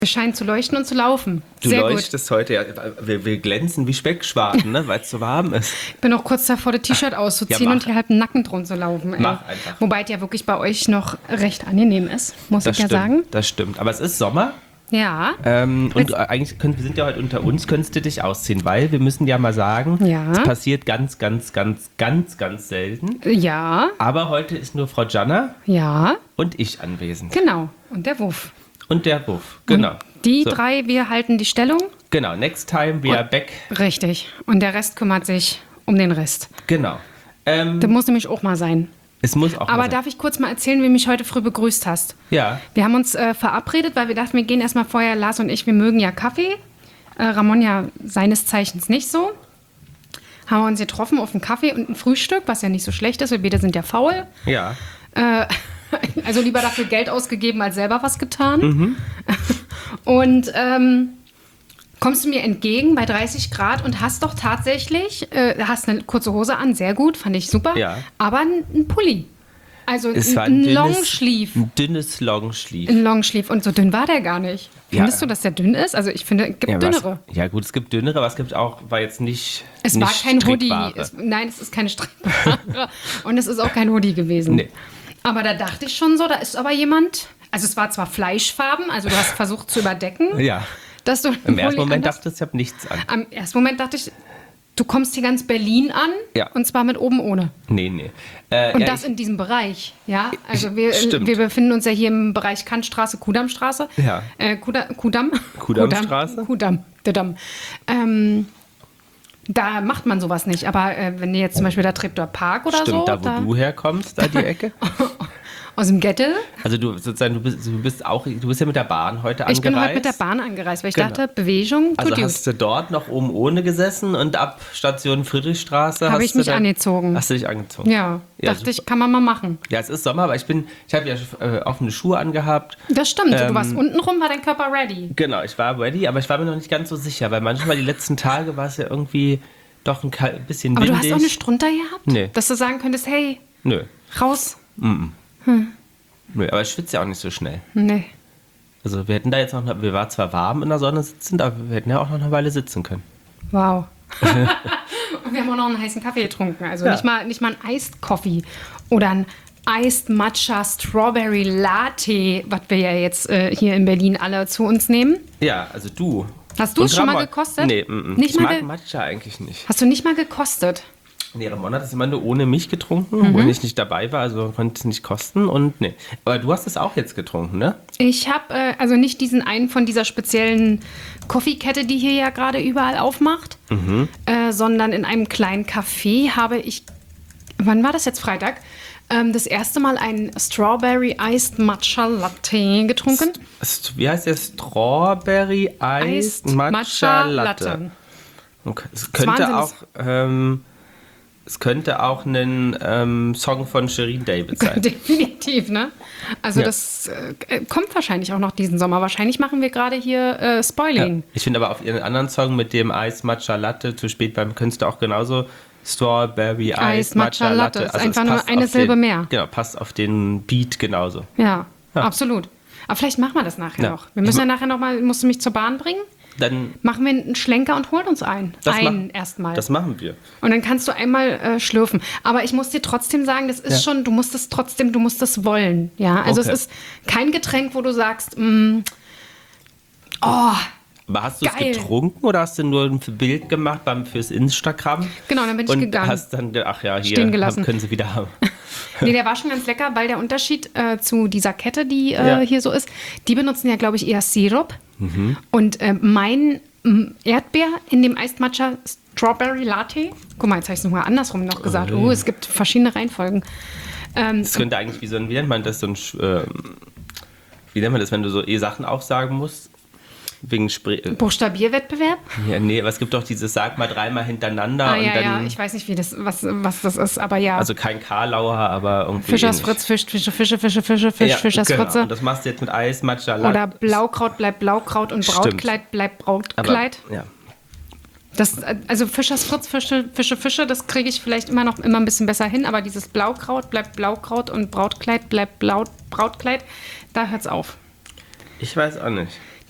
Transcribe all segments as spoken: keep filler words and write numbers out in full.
Es scheint zu leuchten und zu laufen. Du Sehr leuchtest gut. heute, ja, wir, wir glänzen wie Speckschwarten, ne, weil es so warm ist. Ich bin auch kurz davor, das T-Shirt auszuziehen Ja, und hier halb nackt drum zu laufen. Ey. Mach einfach. Wobei es ja wirklich bei euch noch recht angenehm ist, muss Das ich ja stimmt, sagen. das stimmt. Aber es ist Sommer. Ja. Ähm, und eigentlich, können, wir sind ja heute unter uns, könntest du dich ausziehen, weil wir müssen ja mal sagen, Ja. es passiert ganz, ganz, ganz, ganz, ganz selten. Ja. Aber heute ist nur Frau Janna Ja. und ich anwesend. Genau. Und der Wuff. Und der Wuff, genau. Und die So. drei, wir halten die Stellung. Genau, next time we are back. Richtig. Und der Rest kümmert sich um den Rest. Genau. Ähm, Das muss nämlich auch mal sein. es muss auch Aber mal sein. darf ich kurz mal erzählen, wie du mich heute früh begrüßt hast? Ja, Wir haben uns äh, verabredet, weil wir dachten, wir gehen erstmal vorher, Lars und ich, wir mögen ja Kaffee. Äh, Ramon ja seines Zeichens nicht so. Haben wir uns getroffen auf einen Kaffee und ein Frühstück, was ja nicht so schlecht ist, wir beide sind ja faul. ja. Äh, also lieber dafür Geld ausgegeben, als selber was getan. Mhm. Und ähm, kommst du mir entgegen bei dreißig Grad und hast doch tatsächlich, äh, hast eine kurze Hose an, sehr gut, fand ich super, Ja. aber ein, ein Pulli. Also Es ein, war ein ein dünnes, Longsleeve. ein dünnes Longsleeve. Ein Longsleeve. Und so dünn war der gar nicht. Ja. Findest du, dass der dünn ist? Also ich finde, es gibt Ja, dünnere. was, ja gut, es gibt dünnere, aber es gibt auch, war jetzt nicht Es nicht war kein Hoodie. Strickware. Es, nein, es ist keine Strickbare. Und es ist auch kein Hoodie gewesen. Nee. Aber da dachte ich schon so, da ist aber jemand, also es war zwar Fleischfarben, also du hast versucht zu überdecken, Ja, dass du im ersten Moment dachte dachte ich, ich habe nichts an. Am ersten Moment dachte ich, du kommst hier ganz Berlin an, Ja. und zwar mit oben ohne. Nee, nee. Äh, Und ja, das ich, in diesem Bereich, ja. Also wir, Stimmt. wir befinden uns ja hier im Bereich Kantstraße, Kudammstraße. Ja. Äh, Kuda, Kudamm. Kudammstraße? Kudamm. Kudamm. Ähm, da macht man sowas nicht. Aber äh, wenn ihr jetzt zum Beispiel da Treptower Park oder stimmt, so. da wo du herkommst, da die Ecke. Aus dem Ghetto. Also du sozusagen, du bist, du bist auch, du bist ja mit der Bahn heute Ich angereist. bin heute mit der Bahn angereist, weil ich Genau. dachte, Bewegung tut Also gut. hast du dort noch oben ohne gesessen und ab Station Friedrichstraße Habe hast ich du mich dann, angezogen. Hast du dich angezogen? Ja, Ja, dachte super. ich, kann man mal machen. Ja, es ist Sommer, aber ich bin, ich habe ja äh, offene Schuhe angehabt. Das stimmt. Ähm, du warst untenrum, war dein Körper ready. Genau, ich war ready, aber ich war mir noch nicht ganz so sicher, weil manchmal die letzten Tage war es ja irgendwie doch ein kal- bisschen Aber du windig. hast auch eine Strunter gehabt? Nee. Dass du sagen könntest, hey, Nö, raus. nö, aber ich schwitze ja auch nicht so schnell. Nee. Also wir hätten da jetzt noch, wir waren zwar warm in der Sonne sitzend, aber wir hätten ja auch noch eine Weile sitzen können. Wow. Und wir haben auch noch einen heißen Kaffee getrunken. Also Ja. nicht mal, nicht mal ein Iced Coffee oder ein Iced Matcha Strawberry Latte, was wir ja jetzt äh, hier in Berlin alle zu uns nehmen. Ja, also du. Hast du es Und schon mal Ramon. gekostet? Nee, mm, mm. Nicht ich mal mag ge- Matcha eigentlich nicht. Hast du nicht mal gekostet? Nee, Ramon hat es immer nur ohne mich getrunken, Mhm. wenn ich nicht dabei war, also konnte es nicht kosten und nee. Aber du hast es auch jetzt getrunken, ne? Ich habe äh, also nicht diesen einen von dieser speziellen Coffee-Kette, die hier ja gerade überall aufmacht, Mhm. äh, sondern in einem kleinen Café habe ich, wann war das jetzt, Freitag, ähm, das erste Mal einen Strawberry Iced Matcha Latte getrunken. St- Wie heißt der? Strawberry Iced Matcha Latte. Okay. Es könnte Wahnsinn, auch, ähm, es könnte auch ein ähm, Song von Shirin David sein. Definitiv, ne? Also Ja. das äh, kommt wahrscheinlich auch noch diesen Sommer. Wahrscheinlich machen wir gerade hier äh, Spoiling. Ja. Ich finde aber auf ihren anderen Song mit dem Iced Matcha Latte, zu spät beim könntest du auch genauso Strawberry Iced, Iced Matcha Matcha Latte. Latte. Ist es einfach nur passt eine auf Silbe den, mehr. Genau, passt auf den Beat genauso. Ja, Ja. absolut. Aber vielleicht machen wir das nachher Ja. noch. Wir müssen ja nachher noch mal, musst du mich zur Bahn bringen? Dann Machen wir einen Schlenker und holen uns ein. das Ein machen, erstmal. Das machen wir. Und dann kannst du einmal äh, schlürfen. Aber ich muss dir trotzdem sagen, das ist Ja. schon, du musst es trotzdem, du musst es wollen. Ja, also Okay. es ist kein Getränk, wo du sagst, mm, oh, Aber hast du es Geil. getrunken oder hast du nur ein Bild gemacht beim, fürs Instagram? Genau, dann bin ich und gegangen. hast dann, ach ja, hier Stehen gelassen. haben- können sie wieder haben. nee, der war schon ganz lecker, weil der Unterschied äh, zu dieser Kette, die äh, Ja. hier so ist, die benutzen ja, glaube ich, eher Sirup. Mhm. Und äh, mein mm, Erdbeer in dem Iced Matcha Strawberry Latte, guck mal, jetzt habe ich es nochmal andersrum noch gesagt. Oh, es gibt verschiedene Reihenfolgen. Ähm, Das könnte eigentlich wie so ein, wie nennt man das, so ein, Sch- ähm, wie nennt man das, wenn du so eh Sachen aufsagen musst? Wegen Spre äh, Buchstabierwettbewerb? ja, nee, aber es gibt doch dieses Sag mal dreimal hintereinander Ah, und ja, dann, ja, ich weiß nicht, wie das, was, was das ist, aber ja. also kein Karlauer, aber irgendwie Fischers ähnlich. Fritz fischt, Fische, Fische, Fische, Fische, Fisch, Ja, Fischers genau. Fritze. Und das machst du jetzt mit Eis, Matcha, Latte. Oder Blaukraut bleibt Blaukraut und Stimmt. Brautkleid bleibt Brautkleid. Aber, ja. Das, also Fischers Fritz, Fische, Fische, Fische, das kriege ich vielleicht immer noch immer ein bisschen besser hin, aber dieses Blaukraut bleibt Blaukraut und Brautkleid bleibt Blau, Brautkleid, da hört's auf. Ich weiß auch nicht.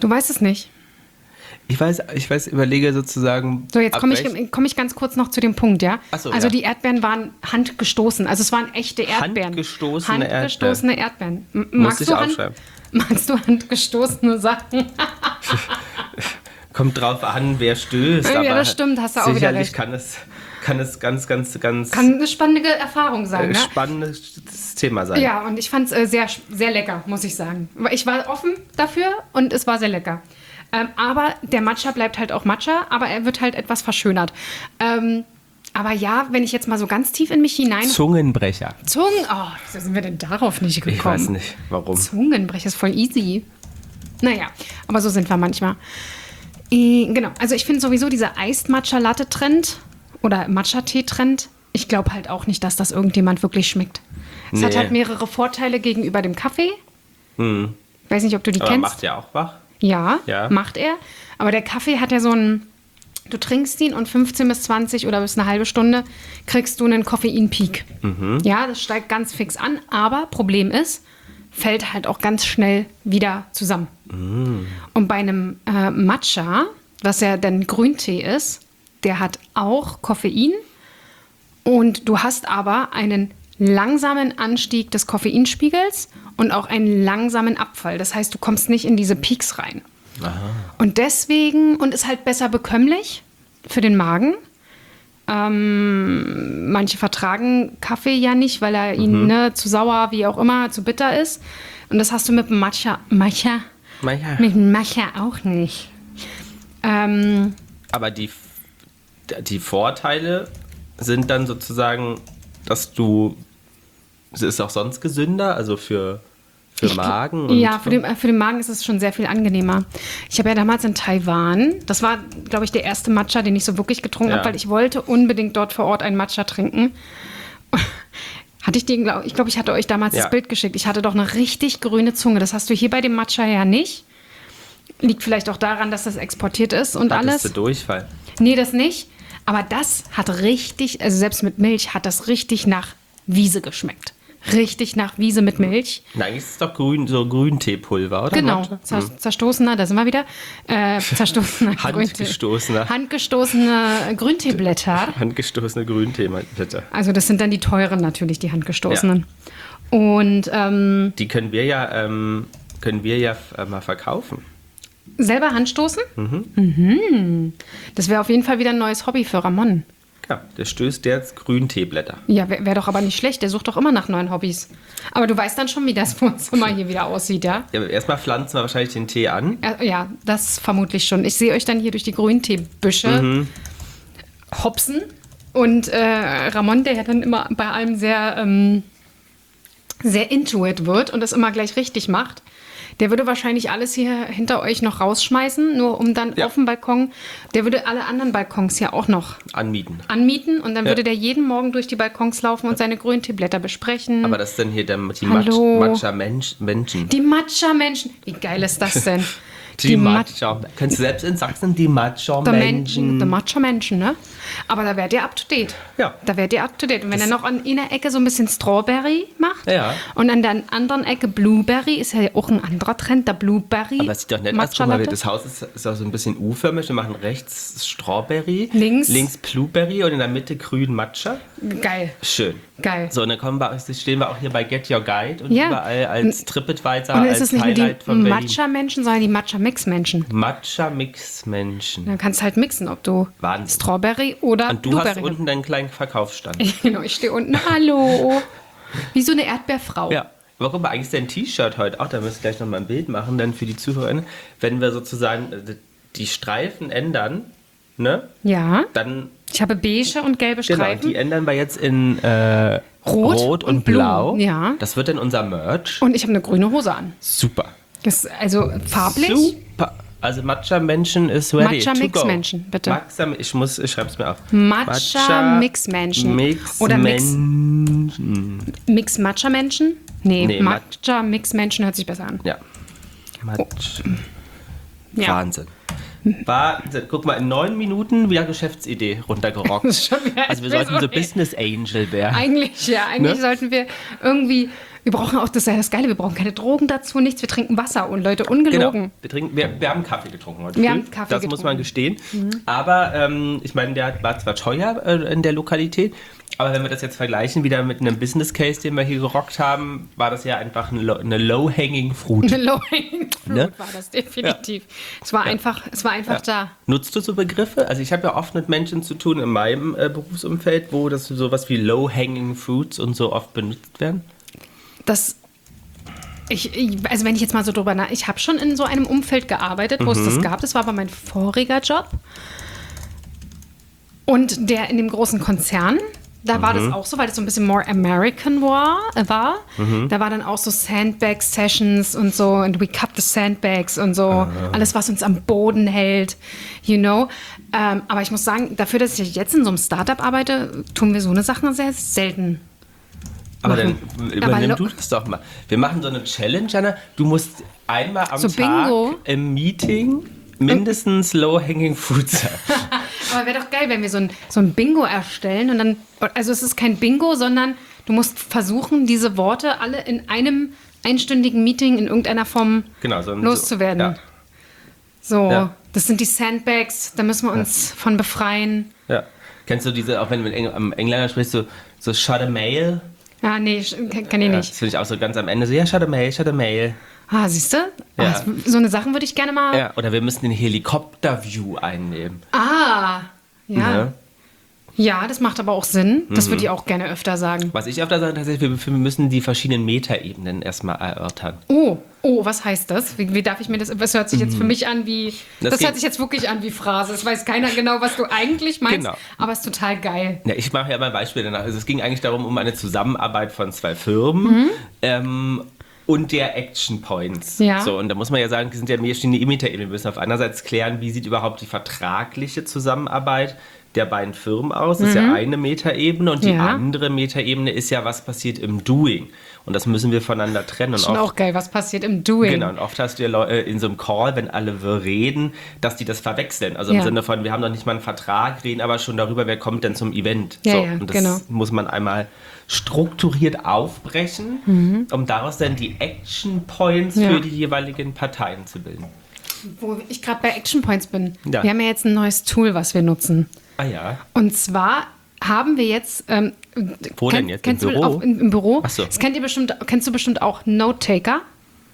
Du weißt es nicht. Ich weiß, ich weiß, überlege sozusagen. So, jetzt komme ab welch- ich, komm ich ganz kurz noch zu dem Punkt, ja? Ach so, also ja. die Erdbeeren waren handgestoßen. Also es waren echte Erdbeeren. Handgestoßene Handgestoßene Erdbeeren. M- Muss Magst ich du, Hand, aufschreiben. magst du handgestoßene Sachen? Kommt drauf an, wer stößt. Ja, aber das stimmt, hast du auch wieder sicherlich recht. kann es, kann es ganz, ganz, ganz Kann eine spannende Erfahrung sein, äh, ne? spannendes Thema sein. Ja, und ich fand es äh, sehr, sehr lecker, muss ich sagen. Ich war offen dafür und es war sehr lecker. Ähm, aber der Matcha bleibt halt auch Matcha, aber er wird halt etwas verschönert. Ähm, aber ja, wenn ich jetzt mal so ganz tief in mich hinein... Zungenbrecher. Zungen... Oh, wieso sind wir denn darauf nicht gekommen? Ich weiß nicht, warum. Zungenbrecher ist voll easy. Naja, aber so sind wir manchmal. Äh, genau, also ich finde sowieso dieser Iced Matcha Latte Trend oder Matcha Tee Trend, ich glaube halt auch nicht, dass das irgendjemand wirklich schmeckt. Es Nee. hat halt mehrere Vorteile gegenüber dem Kaffee. Hm. Ich weiß nicht, ob du die Aber kennst. macht ja auch wach. Ja, Ja. macht er. Aber der Kaffee hat ja so einen, du trinkst ihn und fünfzehn bis zwanzig oder bis eine halbe Stunde kriegst du einen Koffeinpeak. Ja, das steigt ganz fix an, aber Problem ist, fällt halt auch ganz schnell wieder zusammen. Und bei einem äh, Matcha, was ja dann Grüntee ist, der hat auch Koffein und du hast aber einen langsamen Anstieg des Koffeinspiegels und auch einen langsamen Abfall. Das heißt, du kommst nicht in diese Peaks rein. Und deswegen, und ist halt besser bekömmlich für den Magen. Ähm, manche vertragen Kaffee ja nicht, weil er ihnen ne, zu sauer, wie auch immer, zu bitter ist. Und das hast du mit dem Matcha, Matcha, Naja. mit dem Matcha auch nicht. Ähm, Aber die, die Vorteile sind dann sozusagen, dass du, es ist auch sonst gesünder, also für, für Ich gl- Magen. Und Ja, für den, äh, für den Magen ist es schon sehr viel angenehmer. Ich habe ja damals in Taiwan, das war, glaube ich, der erste Matcha, den ich so wirklich getrunken Ja. habe, weil ich wollte unbedingt dort vor Ort einen Matcha trinken. Hatte ich den, glaub, ich glaube, ich hatte euch damals Ja. das Bild geschickt. Ich hatte doch eine richtig grüne Zunge. Das hast du hier bei dem Matcha ja nicht. Liegt vielleicht auch daran, dass das exportiert ist und hattest alles. du Durchfall. Nee, das nicht. Aber das hat richtig, also selbst mit Milch hat das richtig nach Wiese geschmeckt. Richtig nach Wiese mit Milch. Na, eigentlich ist es doch grün, so Grünteepulver, oder? Genau, Matcha? zer zerstoßener, da sind wir wieder. Äh, zerstoßener Grüntee. Handgestoßener. Handgestoßene Grünteeblätter. Handgestoßene Grünteeblätter. Also das sind dann die teuren natürlich, die handgestoßenen. Und ähm, Die können wir ja, ähm, können wir ja äh, mal verkaufen. selber handstoßen? Mhm. Das wäre auf jeden Fall wieder ein neues Hobby für Ramon. Ja, der stößt jetzt Grünteeblätter. Ja, wäre wär doch aber nicht schlecht. Der sucht doch immer nach neuen Hobbys. Aber du weißt dann schon, wie das Wohnzimmer hier wieder aussieht, ja? Ja, aber erstmal pflanzen wir wahrscheinlich den Tee an. Äh, Ja, das vermutlich schon. Ich sehe euch dann hier durch die Grünteebüsche hopsen. Und äh, Ramon, der ja dann immer bei allem sehr, ähm, sehr intuit wird und das immer gleich richtig macht, der würde wahrscheinlich alles hier hinter euch noch rausschmeißen, nur um dann Ja. auf dem Balkon, der würde alle anderen Balkons ja auch noch Anmieten. anmieten und dann Ja. würde der jeden Morgen durch die Balkons laufen und seine Grünteeblätter besprechen. Aber das ist dann hier der, die Hallo. Matcha-Menschen. Die Matcha-Menschen. Wie geil ist das denn? Die Mat- Matcha. Kennst du selbst in Sachsen die The Menschen, Matcha-Menschen? the Matcha-Menschen, ne? Aber da werdet ihr up to date. Ja. Da werdet ihr up to date. Und wenn er noch an einer Ecke so ein bisschen Strawberry macht Ja. und an der anderen Ecke Blueberry, ist ja auch ein anderer Trend, der Blueberry. Aber es sieht doch nett aus. Guck mal, das Haus ist, ist auch so ein bisschen U-förmig. Wir machen rechts Strawberry, Links- links Blueberry und in der Mitte grün Matcha. Geil, Schön. geil. So, und dann kommen wir, stehen wir auch hier bei Get Your Guide und Ja. überall als TripAdvisor, Und als ist es nicht nur die Highlight von Berlin. Matcha-Menschen, sondern die Matcha-Mix-Menschen. Matcha-Mix-Menschen. Dann kannst du halt mixen, ob du Wahnsinn. Strawberry oder Und du Blueberry hast unten deinen kleinen Verkaufsstand. Genau, ich stehe unten. Hallo. Wie so eine Erdbeerfrau. Ja. Aber guck mal, eigentlich ist dein T-Shirt heute auch, da müssen wir gleich noch mal ein Bild machen, dann für die ZuhörerInnen. Wenn wir sozusagen äh, die Streifen ändern, ne, Ja. dann, Ich habe beige und gelbe genau, Streifen. die ändern wir jetzt in äh, Rot Rot und, und Blau. Blau. Ja. Das wird dann unser Merch. Und ich habe eine grüne Hose an. Super. Das ist also farblich. Super. Also Matcha-Menschen ist ready to go. Matcha-Mix-Menschen, bitte. Matcha, ich muss, ich schreib's mir auf. Matcha-Mix-Menschen. Mix Oder Mix- Menschen. Mix-Matcha-Menschen? Nee, Nee, Mat- Matcha-Mix-Menschen hört sich besser an. Ja. Matcha. Ja. Wahnsinn. Wahnsinn. Guck mal, in neun Minuten wieder Geschäftsidee runtergerockt. Das ist schon wieder Also wir sollten so so- Business Angel werden. Eigentlich, ja, eigentlich Ne? sollten wir irgendwie Wir brauchen auch, das ist ja das Geile, wir brauchen keine Drogen dazu, nichts. Wir trinken Wasser und Leute, ungelogen. Genau. Wir, trinken, wir, wir haben Kaffee getrunken heute Wir früh. haben Kaffee das getrunken. muss man gestehen. Mhm. Aber ähm, ich meine, der war zwar teuer äh, in der Lokalität, aber wenn wir das jetzt vergleichen wieder mit einem Business Case, den wir hier gerockt haben, war das ja einfach eine, eine Low-Hanging Fruit. Eine Low-Hanging Fruit Ne? war das definitiv. Ja. Es war einfach, es war einfach Ja. da. Nutzt du so Begriffe? Also ich habe ja oft mit Menschen zu tun in meinem äh, Berufsumfeld, wo das sowas wie Low-Hanging Fruits und so oft benutzt werden. Das, ich, ich, also wenn ich jetzt mal so drüber nach, ich habe schon in so einem Umfeld gearbeitet, wo Mhm. es das gab. Das war aber mein voriger Job. Und der in dem großen Konzern, da war das auch so, weil das so ein bisschen more American war. Äh, war. Da war dann auch so Sandbag-Sessions und so und we cut the sandbags und so. Ah. Alles, was uns am Boden hält, you know. Ähm, aber ich muss sagen, dafür, dass ich jetzt in so einem Startup arbeite, tun wir so eine Sachen sehr selten. Aber machen. dann übernimm Aber lo- du das doch mal. Wir machen so eine Challenge, Anna. Du musst einmal am So Tag Bingo. im Meeting mindestens Low-Hanging Fruits sein. Aber wäre doch geil, wenn wir so ein, so ein Bingo erstellen und dann, also es ist kein Bingo, sondern du musst versuchen, diese Worte alle in einem einstündigen Meeting in irgendeiner Form Genau, so ein- loszuwerden. so, So, Ja. das sind die Sandbags, da müssen wir uns von befreien. Ja. Kennst du diese, auch wenn du mit Engl am Engländer sprichst, so, so shut a mail? Ah, nee, sch- kann, kann ich Ja, nicht. das finde ich auch so ganz am Ende so, ja, shut a mail, shut a mail. Ah, siehst du? Ja. Ah, so eine Sachen würde ich gerne mal. Ja, oder wir müssen den Helikopter-View einnehmen. Ah, ja. Ne? Ja, das macht aber auch Sinn. Das Mhm. würde ich auch gerne öfter sagen. Was ich auf der Seite tatsächlich, wir wir müssen die verschiedenen Metaebenen erstmal erörtern. Oh, oh, was heißt das? Wie, wie darf ich mir das? Was hört sich jetzt für mich an wie. Das, Das geht- hört sich jetzt wirklich an wie Phrase. Es weiß keiner genau, was du eigentlich meinst. Genau. Aber es ist total geil. Ja, ich mache ja mal ein Beispiel danach. Also es ging eigentlich darum, um eine Zusammenarbeit von zwei Firmen. Ähm, und der Action Points. Ja. So, und da muss man ja sagen, die sind ja verschiedene Metaebenen. Wir müssen auf einerseits klären, wie sieht überhaupt die vertragliche Zusammenarbeit der beiden Firmen aus. Das ist ja eine Metaebene und die Ja. andere Metaebene ist ja, was passiert im Doing. Und das müssen wir voneinander trennen. Und Schon oft- auch geil, was passiert im Doing. Genau, und oft hast du ja Leu- äh, in so einem Call, wenn alle wir reden, dass die das verwechseln. Also im Ja. Sinne von, wir haben noch nicht mal einen Vertrag, reden aber schon darüber, wer kommt denn zum Event. Ja, so, ja, und das genau. muss man einmal strukturiert aufbrechen, um daraus dann die Action Points Mhm. Ja. für die jeweiligen Parteien zu bilden. Wo ich gerade bei Action Points bin. Ja. Wir haben ja jetzt ein neues Tool, was wir nutzen. Ah ja. Und zwar haben wir jetzt. Ähm, Wo denn jetzt? Kennst Im du Büro? Auch im, im Büro? Ach so. Das kennt ihr bestimmt, kennst du bestimmt auch Note-Taker.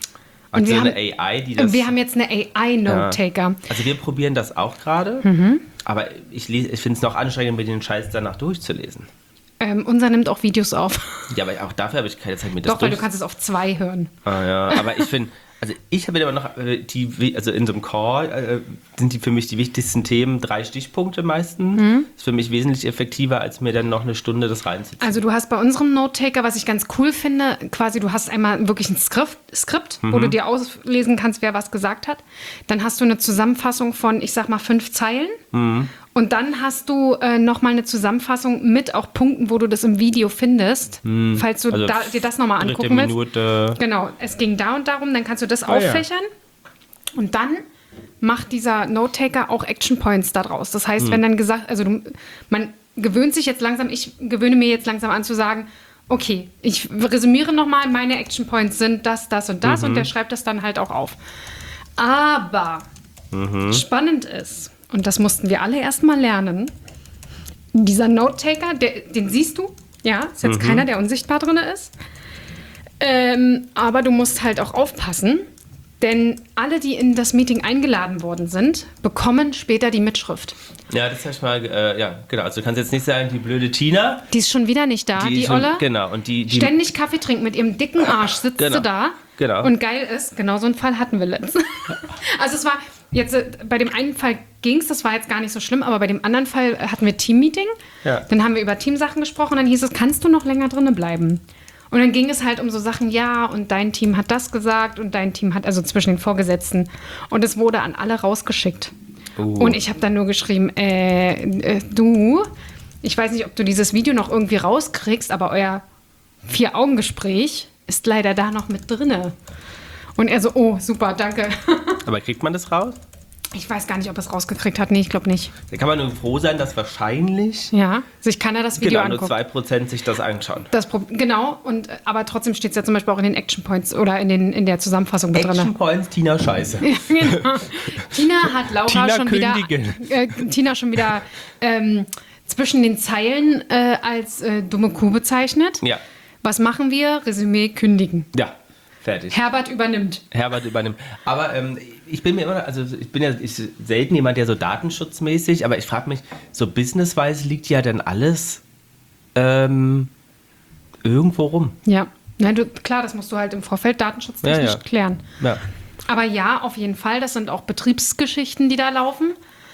Also wir eine haben- A I, die das... Wir haben jetzt eine A I-Note-Taker. Also wir probieren das auch gerade, Mhm. aber ich, les- ich finde es noch anstrengend, mir den Scheiß danach durchzulesen. Ähm, unser nimmt auch Videos auf. Ja, aber auch dafür habe ich keine Zeit, mir das Doch, weil du durch- kannst es auf zwei hören. Ah, ja, aber ich finde, also ich habe immer noch, äh, die, also in so einem Call äh, sind die für mich die wichtigsten Themen drei Stichpunkte meistens. Mhm. Ist für mich wesentlich effektiver, als mir dann noch eine Stunde das reinzuziehen. Also du hast bei unserem Note-Taker, was ich ganz cool finde, quasi du hast einmal wirklich ein Skript, Skript wo du dir auslesen kannst, wer was gesagt hat. Dann hast du eine Zusammenfassung von, ich sag mal, fünf Zeilen. Und dann hast du äh, nochmal eine Zusammenfassung mit auch Punkten, wo du das im Video findest, falls du Also da, dir das nochmal dritte angucken willst. Minute. Genau, es ging da und darum, dann kannst du das Ah, ja. auffächern. Und dann macht dieser Note-Taker auch Action Points daraus. Das heißt, wenn dann gesagt, also du, man gewöhnt sich jetzt langsam, ich gewöhne mir jetzt langsam an zu sagen, okay, ich resümiere nochmal, meine Action Points sind das, das und das und der schreibt das dann halt auch auf. Aber spannend ist, und das mussten wir alle erstmal lernen, dieser Note-Taker, der- den siehst du, ja, ist jetzt keiner, der unsichtbar drin ist. Ähm, aber du musst halt auch aufpassen, denn alle, die in das Meeting eingeladen worden sind, bekommen später die Mitschrift. Ja, das habe ich mal, äh, ja, genau. Also du kannst jetzt nicht sagen, die blöde Tina. Die ist schon wieder nicht da, die, ist schon- Olle. Genau, und die, die Ständig Kaffee trinkt, mit ihrem dicken Arsch sitzt Genau, sie da. genau. Und geil ist, genau so einen Fall hatten wir letztens. Also es war, jetzt äh, bei dem einen Fall ging es, das war jetzt gar nicht so schlimm, aber bei dem anderen Fall äh, hatten wir Team-Meeting. Ja. Dann haben wir über Teamsachen gesprochen und dann hieß es, kannst du noch länger drinnen bleiben? Und dann ging es halt um so Sachen, ja, und dein Team hat das gesagt und dein Team hat, also zwischen den Vorgesetzten. Und es wurde an alle rausgeschickt. Oh. Und ich habe dann nur geschrieben, äh, äh, du, ich weiß nicht, ob du dieses Video noch irgendwie rauskriegst, aber euer Vier-Augen-Gespräch ist leider da noch mit drinne. Und er so, oh, super, danke. aber kriegt man das raus? Ich weiß gar nicht, ob er es rausgekriegt hat. Nee, ich glaube nicht. Da kann man nur froh sein, dass wahrscheinlich Ja, sich kann er das Video genau, nur angucken. zwei Prozent sich das anschauen. Das Pro- genau, und, aber trotzdem steht es ja zum Beispiel auch in den Action Points oder in, den, in der Zusammenfassung mit Action drin. Points, Tina Scheiße. Ja, genau. Tina hat Laura Tina schon wieder, kündigen. äh, Tina schon wieder ähm, zwischen den Zeilen äh, als äh, dumme Kuh bezeichnet. Ja. Was machen wir? Resümee kündigen. Ja, fertig. Herbert übernimmt. Herbert übernimmt. Aber ähm, ich bin mir immer, also ich bin ja ich, selten jemand, der so datenschutzmäßig, aber ich frage mich, so businessweise liegt ja dann alles ähm, irgendwo rum. Ja, ja du, klar, das musst du halt im Vorfeld datenschutztechnisch Ja, ja. klären. Ja. Aber ja, auf jeden Fall, das sind auch Betriebsgeschichten, die da laufen.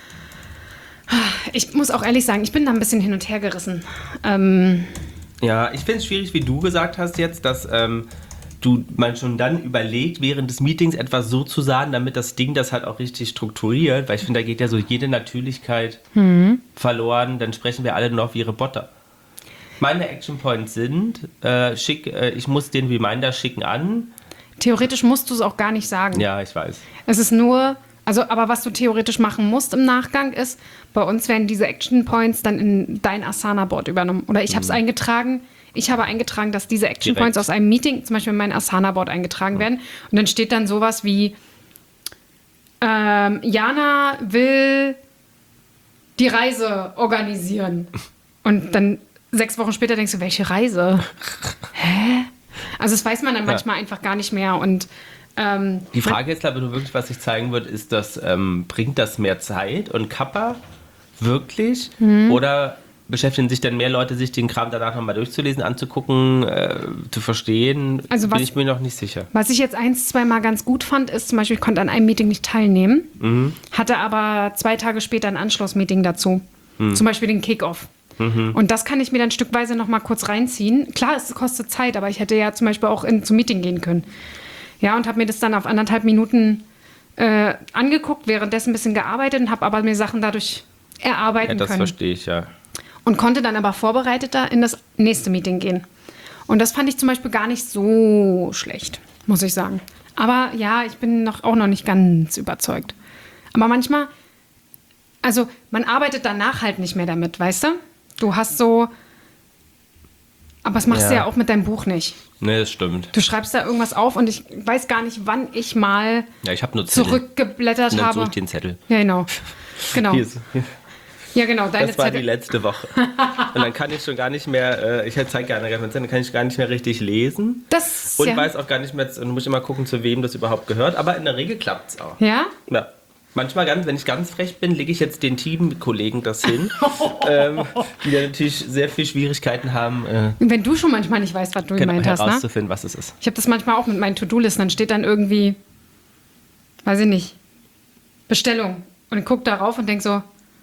Ich muss auch ehrlich sagen, ich bin da ein bisschen hin und her gerissen. Ähm, Ja, ich finde es schwierig, wie du gesagt hast jetzt, dass ähm, du man schon dann überlegt, während des Meetings etwas so zu sagen, damit das Ding das halt auch richtig strukturiert, weil ich finde, da geht ja so jede Natürlichkeit Mhm. verloren, dann sprechen wir alle nur noch wie Roboter. Meine Action Points sind, äh, schick, äh, ich muss den Reminder schicken an. theoretisch musst du es auch gar nicht sagen. Ja, ich weiß. Es ist nur, also, aber was du theoretisch machen musst im Nachgang ist, bei uns werden diese Action Points dann in dein Asana-Board übernommen. Oder ich habe es eingetragen, ich habe eingetragen, dass diese Action Direkt. Points aus einem Meeting zum Beispiel in mein Asana-Board eingetragen werden. Und dann steht dann sowas wie, ähm, Jana will die Reise organisieren. Und dann sechs Wochen später denkst du, welche Reise? Hä? Also das weiß man dann manchmal einfach gar nicht mehr. Und ähm, Die Frage ist aber nur wirklich, was ich zeigen würde, ist, dass, ähm, bringt das mehr Zeit und Kappa wirklich? Mhm. Oder beschäftigen sich dann mehr Leute, sich den Kram danach nochmal durchzulesen, anzugucken, äh, zu verstehen? Also Bin was- ich mir noch nicht sicher. Was ich jetzt eins, zwei Mal ganz gut fand, ist zum Beispiel, ich konnte an einem Meeting nicht teilnehmen, Mhm. hatte aber zwei Tage später ein Anschlussmeeting dazu. Mhm. Zum Beispiel den Kick-Off. Und das kann ich mir dann stückweise noch mal kurz reinziehen. Klar, es kostet Zeit, aber ich hätte ja zum Beispiel auch in, zum Meeting gehen können. Ja, und habe mir das dann auf anderthalb Minuten äh, angeguckt, währenddessen ein bisschen gearbeitet und habe aber mir Sachen dadurch Ja, erarbeiten das können. verstehe ich, ja. Und konnte dann aber vorbereiteter in das nächste Meeting gehen. Und das fand ich zum Beispiel gar nicht so schlecht, muss ich sagen. Aber ja, ich bin noch, auch noch nicht ganz überzeugt. Aber manchmal, also man arbeitet danach halt nicht mehr damit, weißt du? Du hast so, aber das machst du Ja. ja auch mit deinem Buch nicht. Nee, das stimmt. Du schreibst da irgendwas auf und ich weiß gar nicht, wann ich mal Ja, ich habe nur Zettel. zurückgeblättert Und dann suche habe. ich den Zettel. Ja, genau. Genau. Hier ist, hier. Ja, genau. Deine Das war die Zettel. letzte Woche. Und dann kann ich schon gar nicht mehr, äh, ich zeige gerne, dann kann ich gar nicht mehr richtig lesen. Das, Und ja. weiß auch gar nicht mehr, und muss immer gucken, zu wem das überhaupt gehört. Aber in der Regel klappt es auch. Ja? Ja. Manchmal, ganz, wenn ich ganz frech bin, lege ich jetzt den Teamkollegen das hin, ähm, die da natürlich sehr viel Schwierigkeiten haben, äh, Wenn du schon manchmal nicht weißt, was du genau, gemeint hast, ne? herauszufinden, was es ist. Ich habe das manchmal auch mit meinen To-Do-Listen. Dann steht dann irgendwie, weiß ich nicht, Bestellung. Und ich gucke darauf und denke so,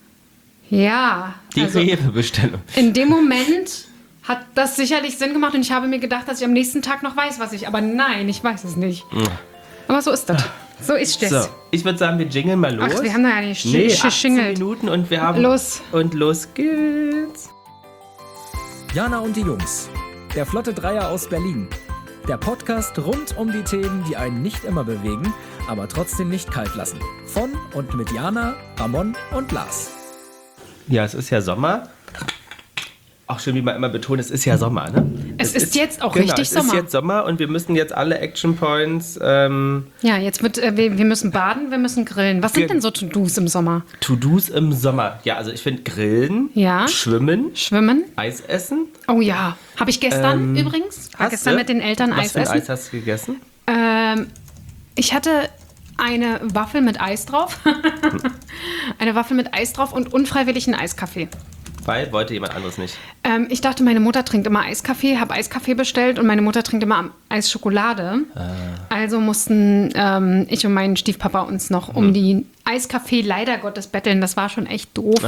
ja. Die also Rewe-Bestellung. in dem Moment hat das sicherlich Sinn gemacht und ich habe mir gedacht, dass ich am nächsten Tag noch weiß, was ich. Aber nein, ich weiß es nicht. Aber so ist das. So ist das. So, ich würde sagen, wir jingeln mal los. Ach, wir haben da ja nicht nee, achtzehn geschingelt. Minuten und wir haben... Los. Und los geht's. Jana und die Jungs. Der Flotte Dreier aus Berlin. Der Podcast rund um die Themen, die einen nicht immer bewegen, aber trotzdem nicht kalt lassen. Von und mit Jana, Ramon und Lars. Ja, es ist ja Sommer. Auch schön, wie man immer betont, es ist ja Sommer, ne? Es ist jetzt auch genau, richtig es Sommer. ist jetzt Sommer und wir müssen jetzt alle Action Points, ähm, Ja, jetzt wird, äh, wir, wir müssen baden, wir müssen grillen. Was sind Ge- denn so To-Dos im Sommer? To-Dos im Sommer. Ja, also ich finde Grillen, Ja. Schwimmen, Schwimmen? Eis essen. Oh ja. Habe ich gestern Ähm, übrigens. War Hast gestern du? mit den Eltern Was Eis für ein essen. Eis hast du gegessen? Ähm, ich hatte eine Waffel mit Eis drauf. eine Waffel mit Eis drauf und unfreiwillig einen Eiskaffee. Weil wollte jemand anderes nicht. Ähm, ich dachte, meine Mutter trinkt immer Eiskaffee, habe Eiskaffee bestellt und meine Mutter trinkt immer Eisschokolade. Also mussten ähm, ich und mein Stiefpapa uns noch um die Eiskaffee leider Gottes betteln. Das war schon echt doof.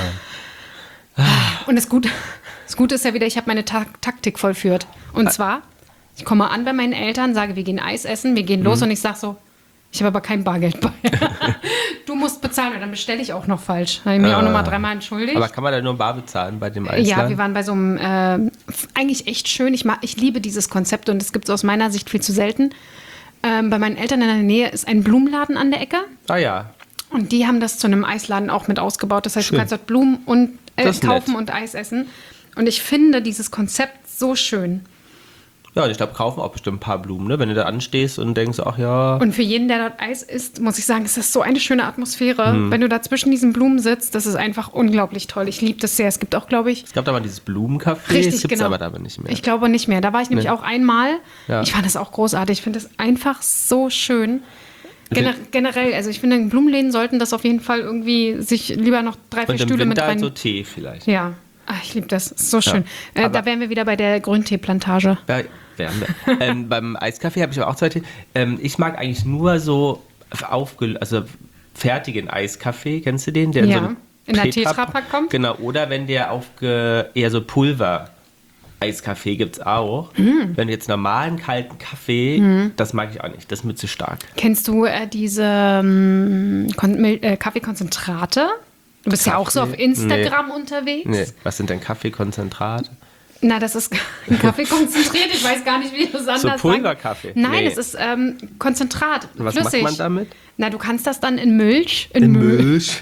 Und das Gute, das Gute ist ja wieder, ich habe meine Ta- Taktik vollführt. Und zwar, ich komme an bei meinen Eltern, sage, wir gehen Eis essen, wir gehen los und ich sage so, ich habe aber kein Bargeld bei. Du musst bezahlen und dann bestelle ich auch noch falsch. Da habe ich mich auch noch mal dreimal entschuldigt. Aber kann man da nur bar bezahlen bei dem Eisladen? Ja, wir waren bei so einem, äh, eigentlich echt schön. Ich, mag, ich liebe dieses Konzept und es gibt es aus meiner Sicht viel zu selten. Ähm, bei meinen Eltern in der Nähe ist ein Blumenladen an der Ecke. Ah ja. Und die haben das zu einem Eisladen auch mit ausgebaut. Das heißt, Schön. du kannst dort Blumen und, äh, Das ist kaufen nett. und Eis essen. Und ich finde dieses Konzept so schön. Ja, und ich glaube, kaufen auch bestimmt ein paar Blumen, ne? Wenn du da anstehst und denkst, ach ja. Und für jeden, der dort Eis isst, muss ich sagen, ist das so eine schöne Atmosphäre. Hm. Wenn du da zwischen diesen Blumen sitzt, das ist einfach unglaublich toll. Ich liebe das sehr. Es gibt auch, glaube ich, Es gab da mal dieses Blumencafé, Richtig, das gibt es genau. aber da aber nicht mehr. ich glaube nicht mehr. Da war ich nämlich Nee. auch einmal. Ja. Ich fand das auch großartig. Ich finde das einfach so schön. Gener generell, also ich finde, Blumenläden sollten das auf jeden Fall irgendwie sich lieber noch drei, vier und im Stühle mit Winter rein. halt so Tee vielleicht. Ja, Ach, ich liebe das. Ist so schön. Äh, aber- da wären wir wieder bei der Grünteeplantage. Ja, wären wir. ähm, beim Eiskaffee habe ich aber auch zwei Tee. Ähm, ich mag eigentlich nur so aufge also fertigen Eiskaffee. Kennst du den? Der Ja, so einem in der Tetra- Tetrapack kommt? Genau, oder wenn der aufge eher so Pulver Eiskaffee gibt es auch. Mm. Wenn du jetzt normalen kalten Kaffee, das mag ich auch nicht. Das ist mir zu stark. Kennst du äh, diese ähm, Kon Mil äh, Kaffeekonzentrate? Du bist ja auch so auf Kaffee? Instagram unterwegs. Nee, was sind denn Kaffeekonzentrate? Na, das ist ein Kaffee konzentriert. Ich weiß gar nicht, wie du es anders So sagst. Pulverkaffee? Nein, Nee. es ist ähm, Konzentrat. Und was flüssig. macht man damit? Na, du kannst das dann in Milch, in, Milch. Milch.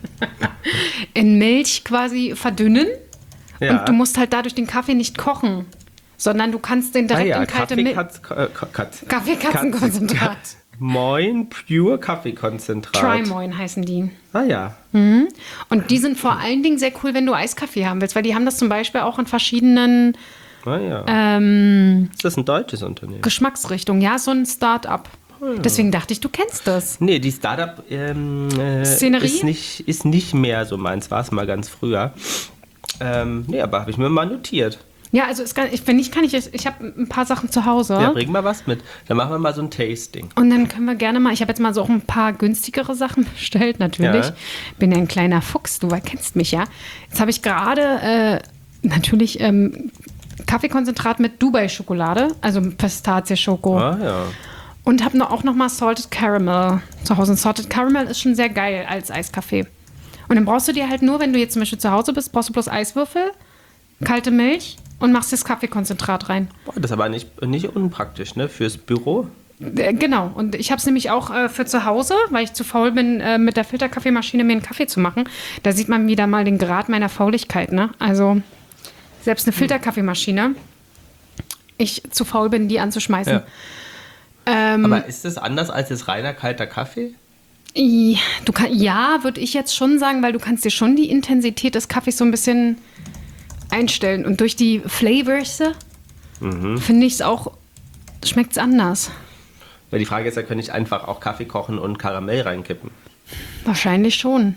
in Milch quasi verdünnen. Ja. Und du musst halt dadurch den Kaffee nicht kochen, sondern du kannst den Ah direkt ja, in kalte Milch. Kaffeekatz- äh, Katz- Kaffeekatzenkonzentrat. Katz- Moin Pure Kaffeekonzentrat. Trimoin heißen die. Ah ja. Und die sind vor allen Dingen sehr cool, wenn du Eiskaffee haben willst, weil die haben das zum Beispiel auch in verschiedenen Ah ja. ähm, Ist das ein deutsches Unternehmen? Geschmacksrichtungen. Ja, so ein Start-up. Deswegen dachte ich, du kennst das. Nee, die Startup ähm, äh, Szenerie? ist, nicht, ist nicht mehr so meins, war es mal ganz früher. Ähm, nee, aber habe ich mir mal notiert. Ja, also es kann, ich, wenn nicht, kann ich, ich habe ein paar Sachen zu Hause. Ja, bring mal was mit. Dann machen wir mal so ein Tasting. Und dann können wir gerne mal, ich habe jetzt mal so auch ein paar günstigere Sachen bestellt, natürlich. Ja. Bin ja ein kleiner Fuchs, du kennst mich ja. Jetzt habe ich gerade äh, natürlich ähm, Kaffeekonzentrat mit Dubai-Schokolade, also Pistazie-Schoko. Ah ja. Und habe noch, auch noch mal Salted Caramel zu Hause. Und Salted Caramel ist schon sehr geil als Eiskaffee. Und dann brauchst du dir halt nur, wenn du jetzt zum Beispiel zu Hause bist, brauchst du bloß Eiswürfel, kalte Milch und machst das Kaffeekonzentrat rein. Boah, das ist aber nicht, nicht unpraktisch, ne? Fürs Büro. Äh, Genau, und ich habe es nämlich auch äh, für zu Hause, weil ich zu faul bin, äh, mit der Filterkaffeemaschine mir einen Kaffee zu machen. Da sieht man wieder mal den Grad meiner Fauligkeit. Ne? Also selbst eine Filterkaffeemaschine, ich zu faul bin, die anzuschmeißen. Ja. Ähm, Aber ist das anders als jetzt reiner kalter Kaffee? I- du kann, ja, würde ich jetzt schon sagen, weil du kannst dir schon die Intensität des Kaffees so ein bisschen einstellen. Und durch die Flavors finde ich es auch, schmeckt es anders. Weil die Frage ist ja, könnte ich einfach auch Kaffee kochen und Karamell reinkippen? Wahrscheinlich schon.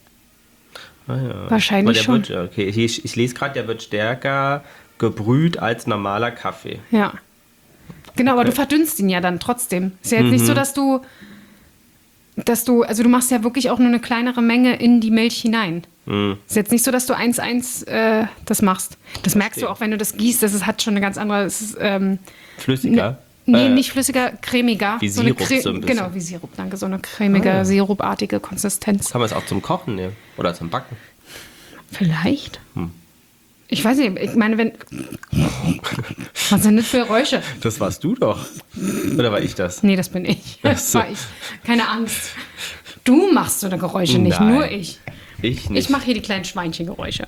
Ah, ja. Wahrscheinlich Aber der schon. Wird, okay, ich, ich lese gerade, der wird stärker gebrüht als normaler Kaffee. Ja. Genau, aber du verdünnst ihn ja dann trotzdem. Ist ja jetzt nicht so, dass du, dass du, also du machst ja wirklich auch nur eine kleinere Menge in die Milch hinein. Ist jetzt nicht so, dass du eins eins äh, das machst. Das merkst du auch, wenn du das gießt. Das ist, hat schon eine ganz andere, es ist, ähm, Flüssiger? nee, Äh, nicht flüssiger, cremiger. wie so eine Sirup so ein bisschen. Genau, wie Sirup, danke. So eine cremige, Ah, ja. sirupartige Konsistenz. Kann man es auch zum Kochen nehmen? Oder zum Backen? Vielleicht. Ich weiß nicht, ich meine, wenn... Was sind das für Geräusche? Das warst du doch. Oder war ich das? Nee, das bin ich. Das so. war ich. Keine Angst. Du machst so eine Geräusche nicht, Nein. nur ich. Ich nicht. Ich mache hier die kleinen Schweinchengeräusche.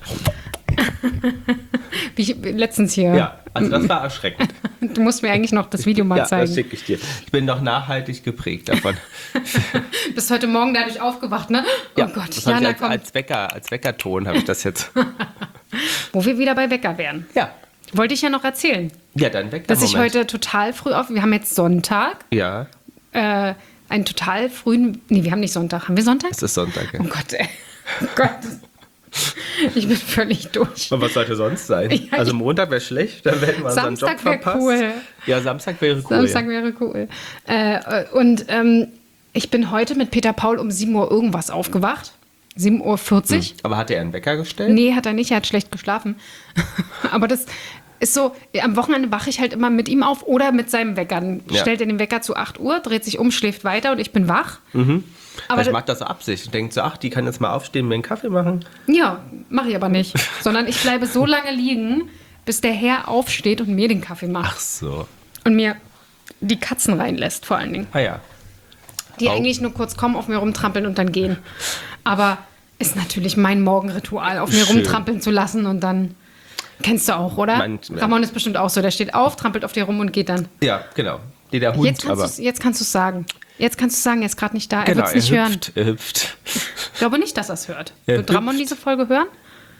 Wie ich letztens hier. Ja, also das war erschreckend. Du musst mir eigentlich noch das Video mal Ja, das zeigen. schicke ich dir. Ich bin doch nachhaltig geprägt davon. Bist heute Morgen dadurch aufgewacht, ne? Oh Ja, Gott, das habe ich Jana als, kommt. als, Wecker, als Weckerton habe ich das jetzt. Wo wir wieder bei Wecker wären. Ja. Wollte ich ja noch erzählen, Ja, dann Wecker. dass ich Moment. heute total früh auf. Wir haben jetzt Sonntag. Ja, Äh, einen total frühen. Nee, wir haben nicht Sonntag. Haben wir Sonntag? es ist Sonntag. Ja. Oh Gott, ey. Oh Gott. Ich bin völlig durch. Und was sollte sonst sein? Ja, also ich- Montag wäre schlecht, dann hätten wir unseren Samstag Job wär verpasst. cool. Ja, Samstag wäre cool. Samstag ja. wäre cool. Äh, und ähm, ich bin heute mit Peter Paul um sieben Uhr irgendwas aufgewacht. sieben Uhr vierzig. Aber hat er einen Wecker gestellt? Nee, hat er nicht, er hat schlecht geschlafen. Aber das ist so, am Wochenende wache ich halt immer mit ihm auf oder mit seinem Wecker. Dann Ja. stellt er den Wecker zu acht Uhr, dreht sich um, schläft weiter und ich bin wach. Mhm. Aber Vielleicht da- macht das Absicht. Denkt so, ach, die kann jetzt mal aufstehen, mir einen Kaffee machen. Ja, mache ich aber nicht. Sondern ich bleibe so lange liegen, bis der Herr aufsteht und mir den Kaffee macht. Ach so. Und mir die Katzen reinlässt, vor allen Dingen. Ah ja. die Oh. eigentlich nur kurz kommen, auf mir rumtrampeln und dann gehen. Aber ist natürlich mein Morgenritual, auf mir Schön. rumtrampeln zu lassen und dann... Kennst du auch, oder? Mein- ja. Ramon ist bestimmt auch so. Der steht auf, trampelt auf dir rum und geht dann. Ja, genau. Nee, der Hund, Jetzt kannst aber... du's- jetzt kannst du es sagen. Jetzt kannst du sagen, er ist gerade nicht da. Er Genau, wird es nicht er hören. hüpft, er hüpft. Ich glaube nicht, dass er es hört. Er Wird Ramon hüpft. diese Folge hören?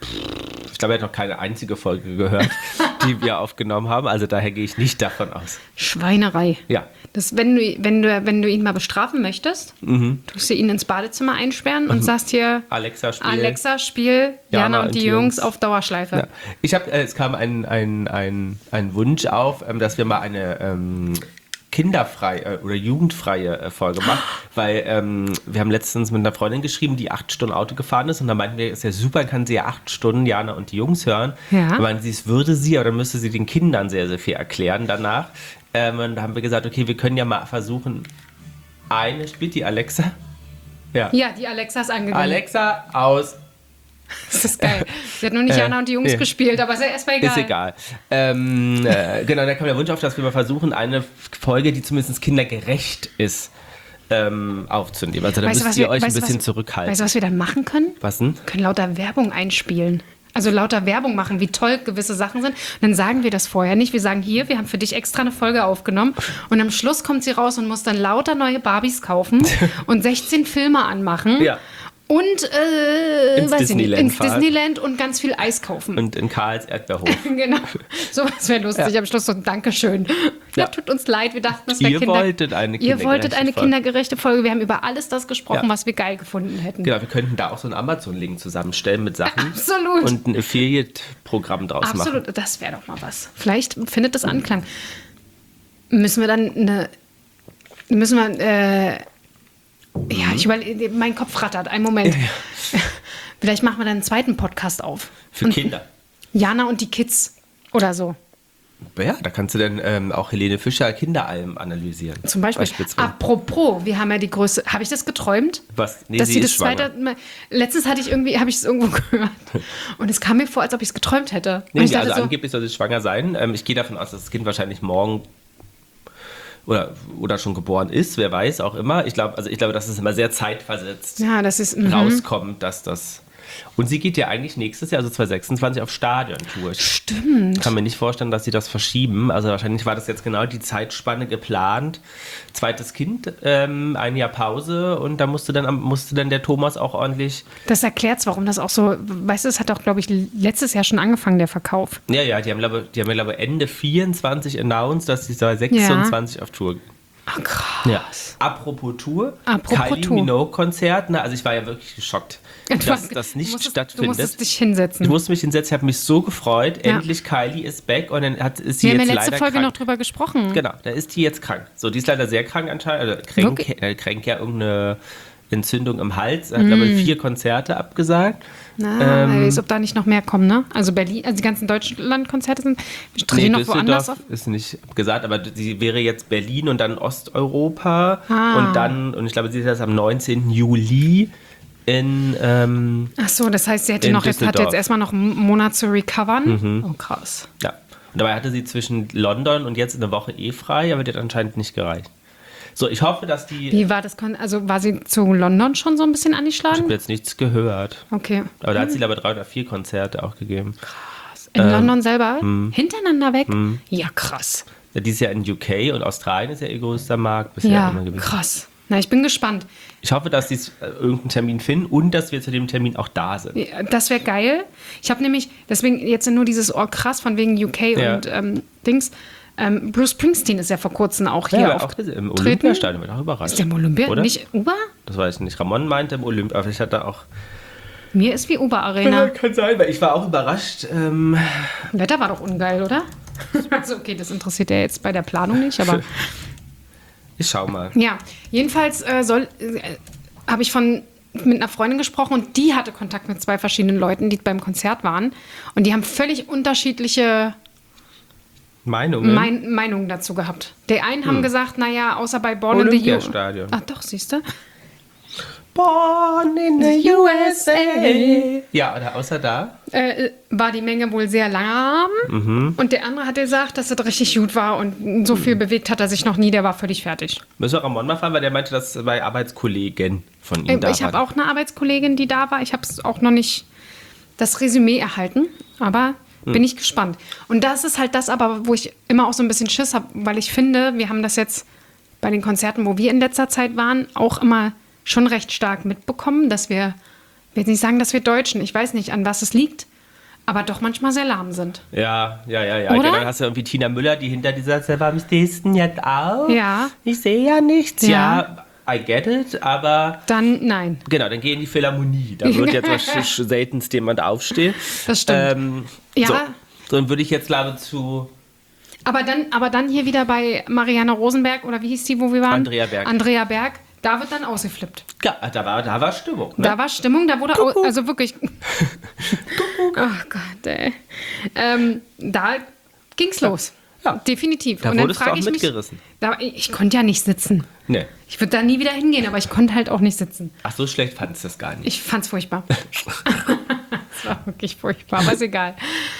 Ich glaube, er hat noch keine einzige Folge gehört, die wir aufgenommen haben. Also daher gehe ich nicht davon aus. Schweinerei. Ja. Das, wenn, du, wenn, du, wenn du ihn mal bestrafen möchtest, Mhm. tust du ihn ins Badezimmer einsperren und sagst hier, Alexa, spiel. Alexa, spiel Jana, und die Jungs auf Dauerschleife. Ja. Ich habe, äh, es kam ein, ein, ein, ein Wunsch auf, ähm, dass wir mal eine ähm, kinderfreie äh, oder jugendfreie äh, Folge machen, weil ähm, wir haben letztens mit einer Freundin geschrieben, die acht Stunden Auto gefahren ist und dann meinten wir, ist ja super, kann sie ja acht Stunden Jana und die Jungs hören. Ja. Wir meinten sie, es würde sie, aber dann müsste sie den Kindern sehr, sehr viel erklären danach. Ähm, und da haben wir gesagt, okay, wir können ja mal versuchen, eine, spielt die Alexa? Ja. Ja, die Alexa ist angegangen. Alexa, aus. Das ist geil. Sie hat nur nicht Äh, Jana und die Jungs nee. gespielt, aber ist ja erstmal egal. Ist egal. Ähm, äh, genau, da kam der Wunsch auf, dass wir mal versuchen, eine Folge, die zumindest kindergerecht ist, ähm, aufzunehmen. Also da Weißt du, müsst was ihr wir- euch ein weißt du, bisschen was- zurückhalten. Weißt du, was wir dann machen können? Was denn? Wir können lauter Werbung einspielen. Also lauter Werbung machen, wie toll gewisse Sachen sind. Und dann sagen wir das vorher nicht. Wir sagen hier, wir haben für dich extra eine Folge aufgenommen. Und am Schluss kommt sie raus und muss dann lauter neue Barbies kaufen und sechzehn Filme anmachen. Ja. Und äh, Ins weiß ich nicht, Disneyland ins fahren. Disneyland und ganz viel Eis kaufen. Und in Karls Erdbeerhof. Genau. Sowas wäre lustig. Ja. Am Schluss so ein Dankeschön. Ja, Ja. tut uns leid. Wir dachten, das wäre Ihr Kinder. wolltet eine Ihr wolltet kindergerechte eine Folge. kindergerechte Folge. Wir haben über alles das gesprochen, Ja. was wir geil gefunden hätten. Genau, wir könnten da auch so einen Amazon-Link zusammenstellen mit Sachen. Absolut. Und ein Affiliate-Programm draus machen. Absolut, das wäre doch mal was. Vielleicht findet das Anklang. Müssen wir dann eine. Müssen wir. Äh, ja, ich überlege, mein Kopf rattert. Einen Moment. Vielleicht machen wir dann einen zweiten Podcast auf. Für Und Kinder. Jana und die Kids oder so. Ja, da kannst du dann ähm, auch Helene Fischer Kinderalben analysieren. Zum Beispiel. Beispielsweise. Apropos, wir haben ja die Größe. Habe ich das geträumt? Was? Nee, Dass sie sie ist das schwanger. zweite Mal, letztens hatte ich irgendwie, habe ich es irgendwo gehört. Und es kam mir vor, als ob ich es geträumt hätte. Und Nee, ich nee, dachte also so, angeblich soll sie schwanger sein. Ähm, ich gehe davon aus, dass das Kind wahrscheinlich morgen oder, oder schon geboren ist, wer weiß, auch immer. Ich glaube, also ich glaube, dass es immer sehr zeitversetzt ja, das ist. mhm. rauskommt, dass das. Und sie geht ja eigentlich nächstes Jahr, also zwanzig sechsundzwanzig, auf Stadiontour. Ich Stimmt. kann mir nicht vorstellen, dass sie das verschieben. Also wahrscheinlich war das jetzt genau die Zeitspanne geplant. Zweites Kind, ähm, ein Jahr Pause und da musste dann, am- musste dann der Thomas auch ordentlich. Das erklärt warum das auch so. Weißt du, es hat auch, glaube ich, letztes Jahr schon angefangen, der Verkauf. Ja, ja, die haben, glaube ich, die haben, glaube ich, Ende vierundzwanzig announced, dass sie sechsundzwanzig auf Tour. Ach, krass. Ja. Apropos Tour. Apropos Kylie Tour. Minogue-Konzert. Na, also ich war ja wirklich geschockt, dass das nicht du musstest, stattfindet. Du musstest dich hinsetzen. Ich musste mich hinsetzen, ich habe mich so gefreut. Ja. Endlich Kylie ist back und dann hat, ist sie Wir haben jetzt ja letzte leider Folge krank. noch drüber gesprochen. Genau, da ist die jetzt krank. So, die ist leider sehr krank anscheinend. Also kränk, Wirklich? äh, kränk ja irgendeine Entzündung im Hals. Hat, glaube ich, vier Konzerte abgesagt. Na, Ähm, wer weiß, ob da nicht noch mehr kommen, ne? Also Berlin, also die ganzen Deutschlandkonzerte sind drehen noch woanders auf. ist nicht abgesagt, aber sie wäre jetzt Berlin und dann Osteuropa Ah. und dann, und ich glaube, sie ist erst am neunzehnten Juli in, ähm, Ach so, das heißt, sie hätte In noch jetzt, hat Düsseldorf. jetzt erstmal noch einen Monat zu recovern. Mhm. Oh, krass. ja. Und dabei hatte sie zwischen London und jetzt eine Woche eh frei, aber die hat anscheinend nicht gereicht. So, ich hoffe, dass die, ich Wie war das? Kon- Also war sie zu London schon so ein bisschen habe angeschlagen? jetzt nichts gehört. Okay. Aber da hat sie aber drei oder vier Konzerte auch gegeben. In Ähm, London selber? hm. Hintereinander weg? Ja, krass. Ja, die ist ja in U K und Australien ist ja ihr größter Markt bisher Ja, immer gewesen. krass. Na, ich bin gespannt. Ich hoffe, dass sie äh, irgendeinen Termin finden und dass wir zu dem Termin auch da sind. Ja, das wäre geil. Ich habe nämlich, deswegen jetzt nur dieses Ohr krass von wegen U K Ja. und ähm, Dings. Ähm, Bruce Springsteen ist ja vor kurzem auch hier Ja, aber auch aufgetreten. im Olympiastadion wird auch überrascht. Ist der im Olympia? Oder? Nicht Uber? Das weiß ich nicht. Ramon meinte im Olympia, aber ich hatte auch. Mir ist wie Uber Arena. kann sein, weil ich war auch überrascht. Ähm, Wetter war doch ungeil, oder? Also okay, das interessiert ja jetzt bei der Planung nicht, aber ich schau mal. ja, jedenfalls äh, soll äh, habe ich von mit einer Freundin gesprochen und die hatte Kontakt mit zwei verschiedenen Leuten, die beim Konzert waren und die haben völlig unterschiedliche Meinungen? mein, Meinungen dazu gehabt. Die einen haben gesagt, naja, außer bei Born in the U. Olympiastadion. Ach doch, siehst du? Born in the U S A. Ja, oder außer da? Äh, war die Menge wohl sehr lahm. Mhm. Und der andere hat gesagt, dass das richtig gut war und so viel bewegt hat er sich noch nie. Der war völlig fertig. Müssen wir Ramon mal fragen, weil der meinte, dass bei Arbeitskollegen von ihm äh, da Ich habe auch eine Arbeitskollegin, die da war. Ich habe es auch noch nicht das Resümee erhalten, aber hm. bin ich gespannt. Und das ist halt das aber, wo ich immer auch so ein bisschen Schiss habe, weil ich finde, wir haben das jetzt bei den Konzerten, wo wir in letzter Zeit waren, auch immer schon recht stark mitbekommen, dass wir, ich will nicht sagen, dass wir Deutschen, ich weiß nicht, an was es liegt, aber doch manchmal sehr lahm sind. Ja, ja, ja, ja. Oder? Dann hast du irgendwie Tina Müller, die hinter dieser sagt, warum stehst du denn jetzt auf? Ja. Ich sehe ja nichts. Ja. Ja, I get it, aber... Dann nein. Genau, dann geh in die Philharmonie. Da wird jetzt wahrscheinlich seltenst jemand aufstehen. Das stimmt. Ähm, Ja. So, dann würde ich jetzt, glaube ich, zu... Aber dann, aber dann hier wieder bei Marianne Rosenberg, oder wie hieß die, wo wir waren? Andrea Berg. Andrea Berg. Da wird dann ausgeflippt. Ja, da war, da war Stimmung. Ne? Da war Stimmung, da wurde au- also wirklich. Oh Gott, ey. Ähm, da ging's los. Ja. Definitiv. Da Und dann wurdest du frage auch ich mich, mitgerissen. da, ich konnte ja nicht sitzen. Nee. Ich würde da nie wieder hingehen, aber ich konnte halt auch nicht sitzen. Ach, so schlecht fandest du das gar nicht. Ich fand's furchtbar. Es war wirklich furchtbar, aber ist egal.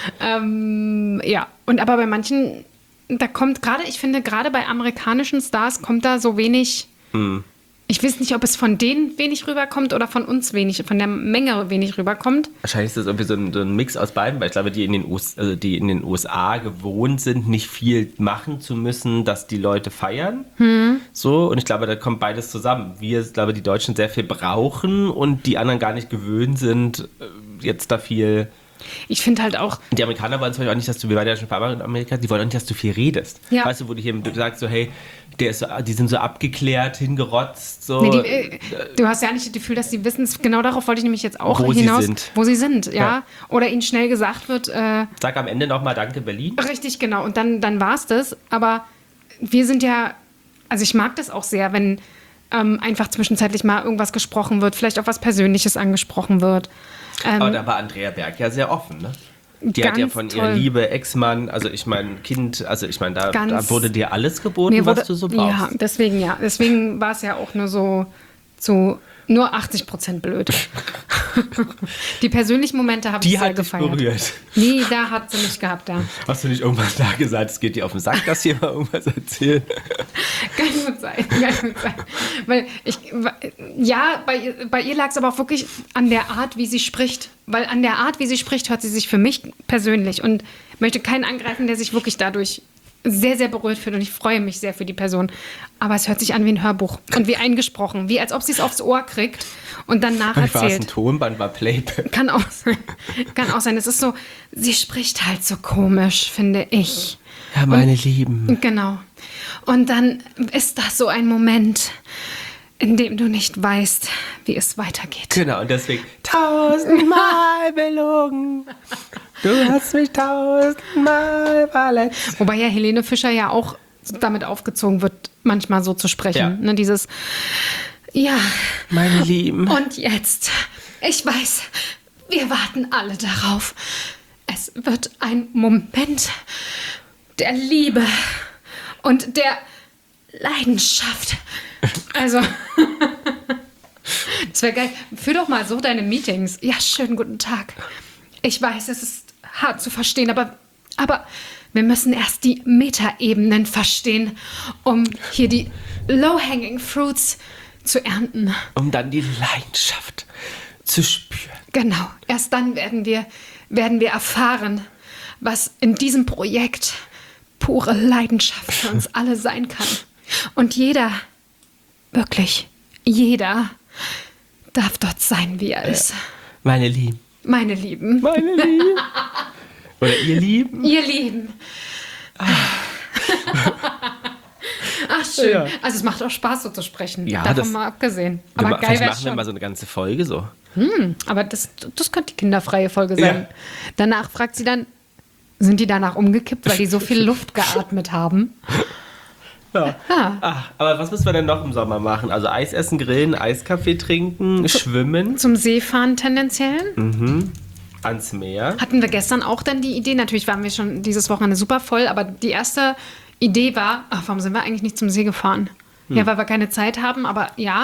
Ähm, ja, und aber bei manchen, da kommt gerade, ich finde, gerade bei amerikanischen Stars kommt da so wenig. Hm. Ich weiß nicht, ob es von denen wenig rüberkommt oder von uns wenig, von der Menge wenig rüberkommt. Wahrscheinlich ist das irgendwie so ein, so ein Mix aus beiden, weil ich glaube, die in, den U S, also die in den U S A gewohnt sind, nicht viel machen zu müssen, dass die Leute feiern. Hm. So, und ich glaube, da kommt beides zusammen. Wir, ich glaube, die Deutschen sehr viel brauchen und die anderen gar nicht gewöhnt sind, jetzt da viel... Ich finde halt auch... Die Amerikaner wollen zum Beispiel auch nicht, dass du, wir waren ja schon ein paar Mal in Amerika, die wollen auch nicht, dass du viel redest. Ja. Weißt du, wo du hier du sagst so, hey, der ist so, die sind so abgeklärt, hingerotzt, so. Nee, die, äh, du hast ja nicht das Gefühl, dass die wissen, genau darauf wollte ich nämlich jetzt auch Wo sie hinaus, sind. wo sie sind, ja. Ja. Oder ihnen schnell gesagt wird, äh, Sag am Ende nochmal Danke, Berlin. richtig, genau, und dann, dann war es das. Aber wir sind ja, also ich mag das auch sehr, wenn ähm, einfach zwischenzeitlich mal irgendwas gesprochen wird, vielleicht auch was Persönliches angesprochen wird. Ähm, Aber da war Andrea Berg ja sehr offen, ne? Die hat Ganz ja von toll. ihr liebe Ex-Mann, also ich mein Kind, also ich meine, da, Ganz- da wurde dir alles geboten, Mir wurde, was du so brauchst. Ja, deswegen ja. Deswegen war es ja auch nur so, so nur achtzig Prozent blöd. Die persönlichen Momente habe ich Die sehr hat dich gefeiert. berührt. Nee, da hat sie nicht gehabt, da. Hast du nicht irgendwas da gesagt, es geht dir auf den Sack, dass hier mal irgendwas erzählt? Kann gut sein, kann gut sein. Weil ich, ja, bei, ihr- bei ihr lag es aber auch wirklich an der Art, wie sie spricht. Weil an der Art, wie sie spricht, hört sie sich für mich persönlich. Und ich möchte keinen angreifen, der sich wirklich dadurch sehr, sehr berührt fühlt. Und ich freue mich sehr für die Person. Aber es hört sich an wie ein Hörbuch und wie eingesprochen. Wie als ob sie es aufs Ohr kriegt und dann War es ein nacherzählt. Tonband, war Playback. Kann auch sein. Kann auch sein. Es ist so, sie spricht halt so komisch, finde ich. Ja, meine Lieben. Genau. Und dann ist das so ein Moment, in dem du nicht weißt, wie es weitergeht. Genau, und deswegen tausendmal belogen. Du hast mich tausendmal verletzt. Wobei ja Helene Fischer ja auch damit aufgezogen wird, manchmal so zu sprechen. Ja. Ne, dieses, ja, Meine Lieben. und jetzt, ich weiß, wir warten alle darauf. Es wird ein Moment der Liebe und der Leidenschaft. Also, das wäre geil. Führ doch mal so deine Meetings. Ja, schönen guten Tag. Ich weiß, es ist hart zu verstehen, aber, aber wir müssen erst die Metaebenen verstehen, um hier die low-hanging fruits zu ernten. Um dann die Leidenschaft zu spüren. Genau. Erst dann werden wir, werden wir erfahren, was in diesem Projekt pure Leidenschaft für uns alle sein kann. Und jeder, wirklich jeder, darf dort sein, wie er ist. Meine Lieben. Meine Lieben. Meine Lieben. Oder ihr Lieben. Ihr Lieben. Ach, schön. Ja. Also es macht auch Spaß, so zu sprechen. Ja, Davon das- mal abgesehen. Wir Aber ma- geil vielleicht wäre machen wir schon. mal so eine ganze Folge so. Aber das, das könnte die kinderfreie Folge sein. Ja. Danach fragt sie dann, sind die danach umgekippt, weil die so viel Luft geatmet haben? Ja. Ah. Ach, aber was müssen wir denn noch im Sommer machen? Also Eis essen, grillen, Eiskaffee trinken, schwimmen, Zum Seefahren tendenziell. ans Meer. Hatten wir gestern auch dann die Idee, natürlich waren wir schon dieses Wochenende super voll, aber die erste Idee war, ach, warum sind wir eigentlich nicht zum See gefahren? Ja, weil wir keine Zeit haben, aber ja,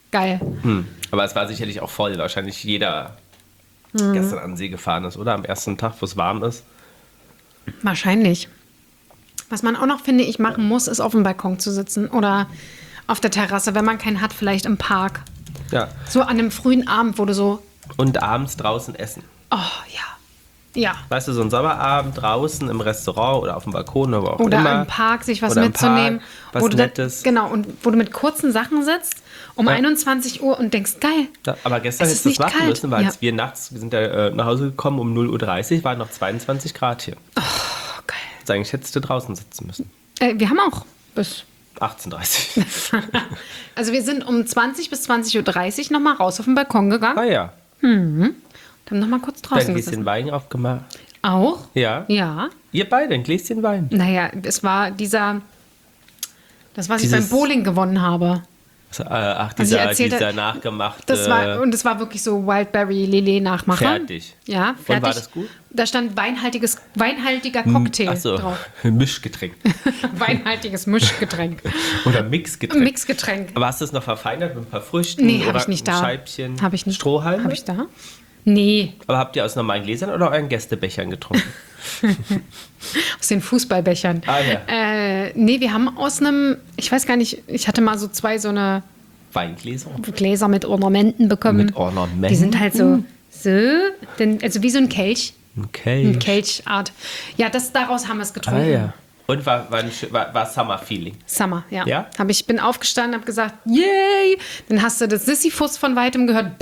Geil. Hm. Aber es war sicherlich auch voll. Wahrscheinlich jeder Mhm. gestern an den See gefahren ist, oder? Am ersten Tag, wo es warm ist. Wahrscheinlich. Was man auch noch, finde ich, machen muss, ist auf dem Balkon zu sitzen oder auf der Terrasse, wenn man keinen hat, vielleicht im Park. Ja. So an einem frühen Abend, wo du so, Und abends draußen essen. oh ja, ja. Weißt du, so ein Sommerabend draußen im Restaurant oder auf dem Balkon oder wo auch Oder immer. im Park sich was Oder im mitzunehmen. Park, was wo du dann- Nettes. Genau, und wo du mit kurzen Sachen sitzt um Ja. einundzwanzig Uhr und denkst, geil. Ja, aber gestern Es hättest ist du es nicht machen kalt. müssen, weil Ja. als wir nachts, wir sind ja äh, nach Hause gekommen um null Uhr dreißig, waren noch zweiundzwanzig Grad hier. Oh, geil. Also eigentlich hättest du draußen sitzen müssen. Äh, wir haben auch bis. achtzehn Uhr dreißig. Also wir sind um zwanzig bis zwanzig Uhr dreißig nochmal raus auf den Balkon gegangen. Ah ja. Und haben nochmal kurz Dann draußen ein Gläschen gesessen. Wein aufgemacht. Auch? Ja. Ja. Ihr beide, ein Gläschen Wein. Naja, es war dieser, das, was Dieses- ich beim Bowling gewonnen habe. So, äh, ach, Also ich dieser, erzählte- dieser nachgemachte. Das war, und es war wirklich so Wildberry Lillet Nachmacher. Fertig. Ja, fertig. Und war das gut? Da stand weinhaltiges, weinhaltiger Cocktail Achso, drauf. Mischgetränk. Weinhaltiges Mischgetränk. Oder Mixgetränk. Mixgetränk. Aber hast du es noch verfeinert mit ein paar Früchten? Nee, habe oder ich nicht ein da. Scheibchen? Habe ich nicht. Strohhalme? Habe ich da? Nee, Aber habt ihr aus normalen Gläsern oder euren Gästebechern getrunken? aus den Fußballbechern. Ah, ja. Äh, nee, wir haben aus einem, ich weiß gar nicht, ich hatte mal so zwei so eine Weingläser? Gläser mit Ornamenten bekommen. Mit Ornamenten? Die sind halt so, so, denn, also wie so ein Kelch. Okay. Ein Kelchart. Ja, das, daraus haben wir es getrunken. Ah ja. Und war, war, ein, schö- war, war Summer-Feeling? Summer, ja. Ja? Hab ich bin aufgestanden, habe gesagt, yay! Dann hast du das Sisyphus von weitem gehört.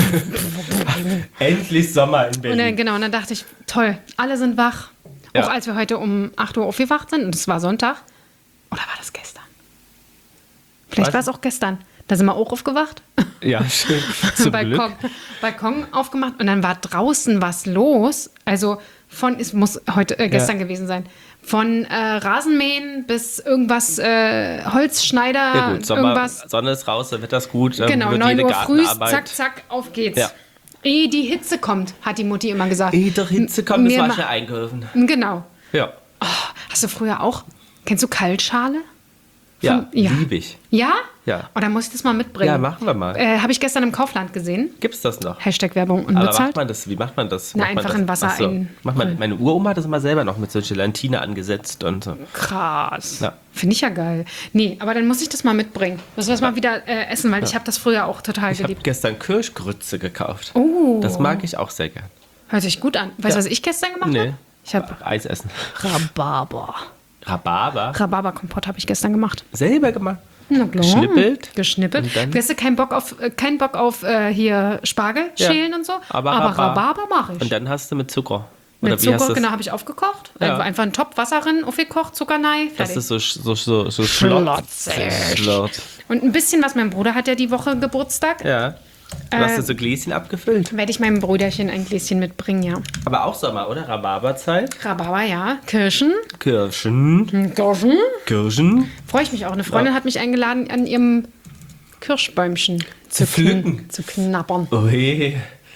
Endlich Sommer in Und Berlin. dann, genau, und dann dachte ich, toll, alle sind wach. Ja. Auch als wir heute um acht Uhr aufgewacht sind, und es war Sonntag. Oder war das gestern? Vielleicht Was? war es auch gestern. Da sind wir auch aufgewacht. Ja, schön. Zum Balkon, Glück. Balkon aufgemacht und dann war draußen was los. Also von, es muss heute äh, gestern Ja. gewesen sein, von äh, Rasenmähen bis irgendwas äh, Holzschneider, Ja gut, Sommer, irgendwas. Sonne ist raus, dann wird das gut. Dann Genau, wird neun jede Uhr früh, Gartenarbeit- zack, zack, auf geht's. Ja. Ehe die Hitze kommt, hat die Mutti immer gesagt. Ehe der Hitze kommt, das Mir war ma- schon eingeholfen. Genau. Ja. Oh, hast du früher auch, kennst du Kaltschale? Ja, ja. liebe ich. Ja? Ja. Oder muss ich das mal mitbringen? Ja, machen wir mal. Äh, Habe ich gestern im Kaufland gesehen. Gibt's das noch? Hashtag Werbung Aber unbezahlt. macht man das? Wie macht man das? Na, macht man einfach das? in Wasser Ach so. ein- Macht man, meine Uroma hat das immer selber noch mit so Gelatine angesetzt und so. Krass. Ja. Finde ich ja geil. Nee, aber dann muss ich das mal mitbringen. Müssen wir das mal wieder äh, essen, weil ich habe das früher auch total Ich habe geliebt. gestern Kirschgrütze gekauft. Oh. Das mag ich auch sehr gern. Hört sich gut an. Weißt du, Ja. was ich gestern gemacht Nee. habe? Ich habe Eis essen. Rhabarber. Rhabarber. Rhabarberkompott habe ich gestern gemacht. Selber gemacht. Na klar. Geschnippelt. Geschnippelt. Und dann? Hast du keinen Bock auf, äh, keinen Bock auf äh, hier Spargel Ja. schälen und so? Aber Aber Rhabarber. Rhabarber mache ich. Und dann hast du mit Zucker. Mit Oder wie hast Zucker, du das? genau, habe ich aufgekocht. Ja. Einfach, einfach einen Topf Wasser rein, aufgekocht, Zucker rein, Dass fertig. das so, so, so, so Schlotzig. schlotzt. Und ein bisschen was, mein Bruder hat ja die Woche Geburtstag. Ja. Du Äh, hast du so Gläschen abgefüllt. Werde ich meinem Brüderchen ein Gläschen mitbringen, ja. Aber auch Sommer, oder? Rhabarberzeit. Rhabarber, ja. Kirschen. Kirschen. Kirschen. Kirschen. Freue ich mich auch. Eine Freundin Ja. hat mich eingeladen, an ihrem Kirschbäumchen Zu pflücken. kn- zu knabbern. Ui.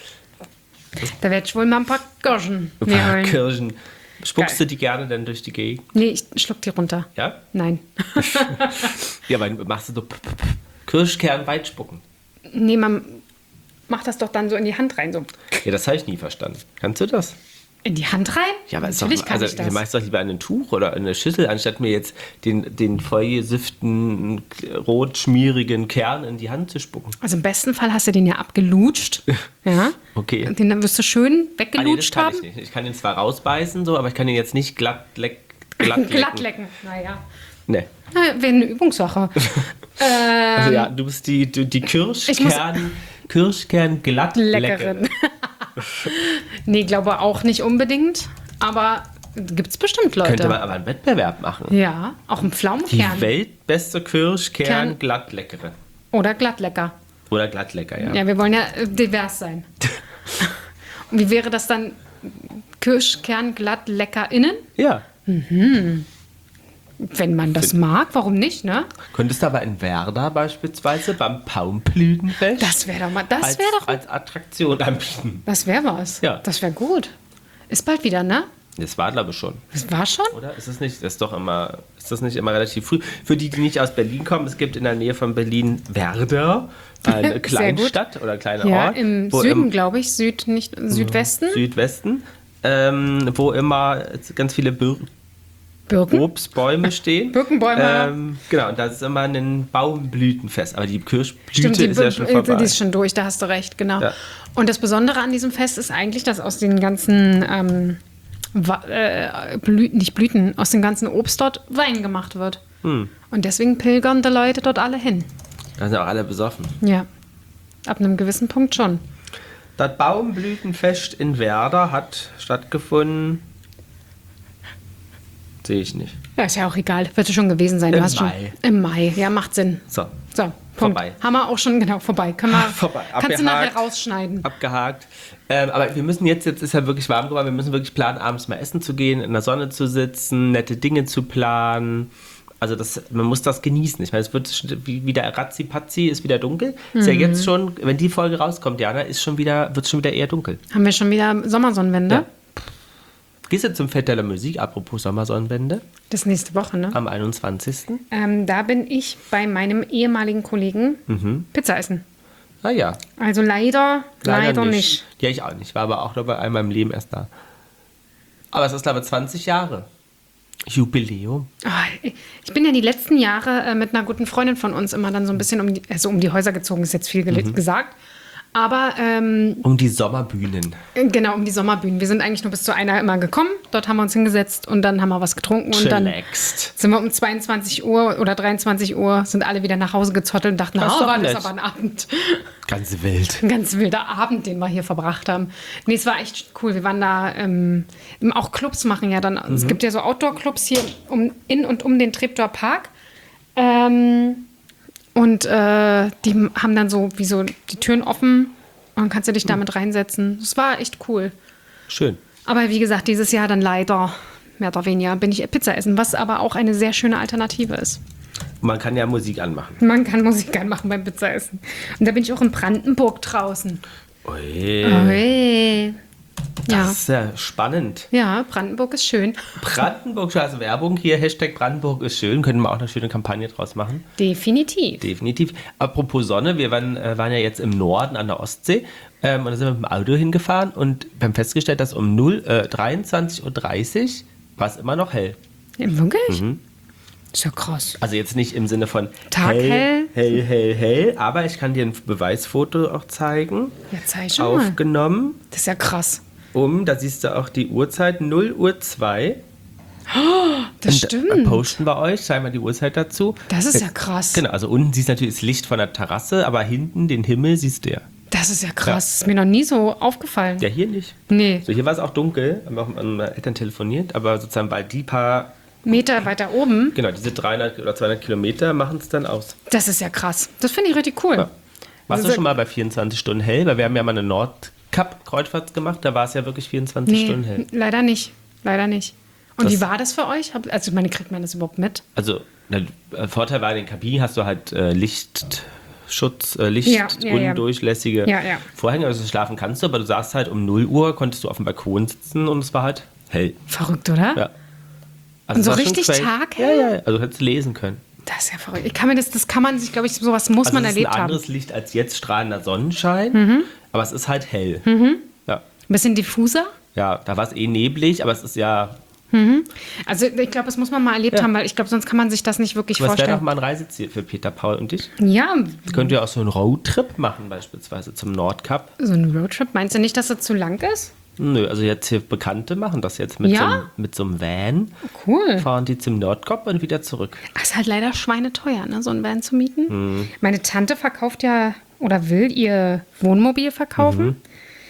Da werde ich wohl mal ein paar Kirschen mir holen. Kirschen. Spuckst Geil. du die gerne dann durch die Gegend? Nee, ich schluck die runter. Ja? Nein. Ja, aber machst du so p- p- p- Kirschkern weit spucken. Nee, man macht das doch dann so in die Hand rein. So. Ja, das habe ich nie verstanden. Kannst du das? In die Hand rein? Ja, aber ist doch, Natürlich kann also ich du das. machst doch lieber in ein Tuch oder in eine Schüssel, anstatt mir jetzt den, den vollgesüfften, rotschmierigen Kern in die Hand zu spucken. Also im besten Fall hast du den ja abgelutscht. Ja. Okay. Und den dann wirst du schön Ah, nee, das weggelutscht kann haben. ich nicht. Ich kann den zwar rausbeißen, so, aber ich kann den jetzt nicht glatt, leck, glatt lecken. Glatt lecken. Naja. Nee. Na, wäre eine Übungssache. Also ja, du bist die, die, die Kirschkern, Kirschkern glatt Leckerin. Nee, glaube auch nicht unbedingt. Aber gibt es bestimmt Leute. Könnte man aber einen Wettbewerb machen. Ja, auch ein Die Pflaumenkern. weltbeste Kirschkern Kern. glatt leckere. Oder glattlecker. Oder glatt lecker, ja. Ja, wir wollen ja äh, divers sein. Und wie wäre das dann? Kirschkern glatt lecker innen? Ja. Wenn man das mag, warum nicht, ne? Könntest du aber in Werder beispielsweise beim Paumblütenfest Das wäre doch mal, das als, wäre doch, als Attraktion anbieten. das wäre was. Ja. Das wäre gut. Ist bald wieder, ne? Das war, glaube ich, schon. Das war schon? Oder? Ist das nicht, das ist doch immer, ist das nicht immer relativ früh? Für die, die nicht aus Berlin kommen, es gibt in der Nähe von Berlin Werder, eine Kleinstadt oder kleiner Ja, Ort. im wo Süden, im glaube ich, Süd, nicht, Südwesten. Südwesten, ähm, wo immer ganz viele Bir- Birken? Obstbäume stehen. Birkenbäume. Ähm, genau, und da ist immer ein Baumblütenfest. Aber die Kirschblüte Stimmt, die, ist ja schon vorbei. die ist schon durch, da hast du recht, genau. Ja. Und das Besondere an diesem Fest ist eigentlich, dass aus den ganzen ähm, Wa- äh, Blüten, nicht Blüten, aus dem ganzen Obst dort Wein gemacht wird. Hm. Und deswegen pilgern die Leute dort alle hin. Da sind auch alle besoffen. Ja, ab einem gewissen Punkt schon. Das Baumblütenfest in Werder hat stattgefunden. Sehe ich nicht. Ja, ist ja auch egal, wird schon gewesen sein. Du Im hast Mai. Schon, Im Mai, ja, macht Sinn. So, So, Punkt. Vorbei. Haben wir auch schon, genau, vorbei. Können wir, Vorbei. Kannst du nachher Abgehakt. rausschneiden. abgehakt. Ähm, aber wir müssen jetzt, jetzt ist ja wirklich warm geworden, wir müssen wirklich planen, abends mal essen zu gehen, in der Sonne zu sitzen, nette Dinge zu planen. Also das, man muss das genießen. Ich meine, es wird schon wie- wieder ratzi-patzi, ist wieder dunkel. Ist ja jetzt schon, wenn die Folge rauskommt, Jana, ist schon wieder, wird es schon wieder eher dunkel. Haben wir schon wieder Sommersonnenwende? Ja. Gehst du zum Fête de la Musique, apropos Sommersonnenwende, Das ist nächste Woche, ne? am einundzwanzigsten Ähm, da bin ich bei meinem ehemaligen Kollegen Mhm. Pizza essen. Ah ja, Also leider, leider, nicht. Ja, ich auch nicht. War aber auch nur bei einmal im Leben erst da. Aber es ist, glaube ich, zwanzig Jahre. Jubiläum. Ah, ich bin ja die letzten Jahre äh, mit einer guten Freundin von uns immer dann so ein bisschen um die, also um die Häuser gezogen, ist jetzt viel gele- Mhm. gesagt. Aber ähm, Um die Sommerbühnen. genau, um die Sommerbühnen. Wir sind eigentlich nur bis zu einer immer gekommen. Dort haben wir uns hingesetzt und dann haben wir was getrunken. Und dann Chillaxed. sind wir um zweiundzwanzig Uhr oder dreiundzwanzig Uhr, sind alle wieder nach Hause gezottelt und dachten, Das ist oh, doch war das nett. aber ein Abend. Ganz wild. Ein ganz wilder Abend, den wir hier verbracht haben. Nee, es war echt cool. Wir waren da, ähm, auch Clubs machen ja dann, es gibt ja so Outdoor-Clubs hier um, in und um den Treptower Park. Ähm, und äh, die haben dann so, wie so die Türen offen und dann kannst du dich damit reinsetzen. Das war echt cool. Schön. Aber wie gesagt, dieses Jahr dann leider, mehr oder weniger, bin ich Pizza essen, was aber auch eine sehr schöne Alternative ist. Man kann ja Musik anmachen. Man kann Musik anmachen beim Pizza essen. Und da bin ich auch in Brandenburg draußen. Ui. Oi. Ja. Das ist ja spannend. Ja, Brandenburg ist schön. Brandenburg, also Werbung hier, Hashtag Brandenburg ist schön. Können wir auch eine schöne Kampagne draus machen. Definitiv. Definitiv. Apropos Sonne, wir waren, äh, waren ja jetzt im Norden an der Ostsee ähm, und da sind wir mit dem Auto hingefahren und wir haben festgestellt, dass um null, äh, dreiundzwanzig Uhr dreißig war es immer noch hell. Ja, wirklich? Mhm. Ist ja krass. Also jetzt nicht im Sinne von Taghell? hell, hell, hell, hell, aber ich kann dir ein Beweisfoto auch zeigen. Ja, zeig schon mal. Aufgenommen, Das ist ja krass. um, da siehst du auch die Uhrzeit, null Uhr zwei. Das Und, äh, stimmt. Posten wir euch, zeigen wir die Uhrzeit dazu. Das ist ja krass. Genau, also unten siehst du natürlich das Licht von der Terrasse, aber hinten den Himmel siehst du ja. Das ist ja krass. Das ist mir noch nie so aufgefallen. Ja, hier nicht. Nee, So, hier war es auch dunkel, haben wir auch mit meinen Eltern telefoniert, aber sozusagen bei die paar, Meter weiter oben. genau, diese dreihundert oder zweihundert Kilometer machen es dann aus. Das ist ja krass. Das finde ich richtig cool. Ja. Warst Also, du schon mal bei vierundzwanzig Stunden hell? Weil wir haben ja mal eine Nordkap-Kreuzfahrt gemacht, da war es ja wirklich vierundzwanzig Nee, Stunden hell. leider nicht. Leider nicht. Und Das- wie war das für euch? Hab- Also, ich meine, kriegt man das überhaupt mit? Also, der Vorteil war, in den Kabinen hast du halt äh, Lichtschutz, äh, Licht, Ja, ja, ja. undurchlässige Ja, ja. Vorhänge, also schlafen kannst du, aber du saßt halt um null Uhr, konntest du auf dem Balkon sitzen und es war halt hell. Verrückt, oder? Ja. Also Und so es war schon richtig crazy. taghell? Ja, ja, also du hättest lesen können. Das ist ja verrückt. Ich kann mir das, das kann man sich, glaube ich, sowas muss Also man es ist erlebt ein haben. anderes Licht als jetzt strahlender Sonnenschein, Mhm. aber es ist halt hell. Ja. Ein bisschen diffuser. Ja, da war es eh neblig, aber es ist ja, Also ich glaube, das muss man mal erlebt Ja. haben, weil ich glaube, sonst kann man sich das nicht wirklich was wäre doch vorstellen. mal ein Reiseziel für Peter, Paul und dich? Ja, Könnt ihr auch so einen Roadtrip machen, beispielsweise zum Nordkap? so ein Roadtrip. Meinst du nicht, dass das zu lang ist? Nö, also jetzt hier Bekannte machen das jetzt mit, Ja? so, einem, mit so einem Van. Cool. Fahren die zum Nordkap und wieder zurück. Das ist halt leider schweineteuer, ne, so ein Van zu mieten. Mhm. Meine Tante verkauft ja oder will ihr Wohnmobil verkaufen. Mhm.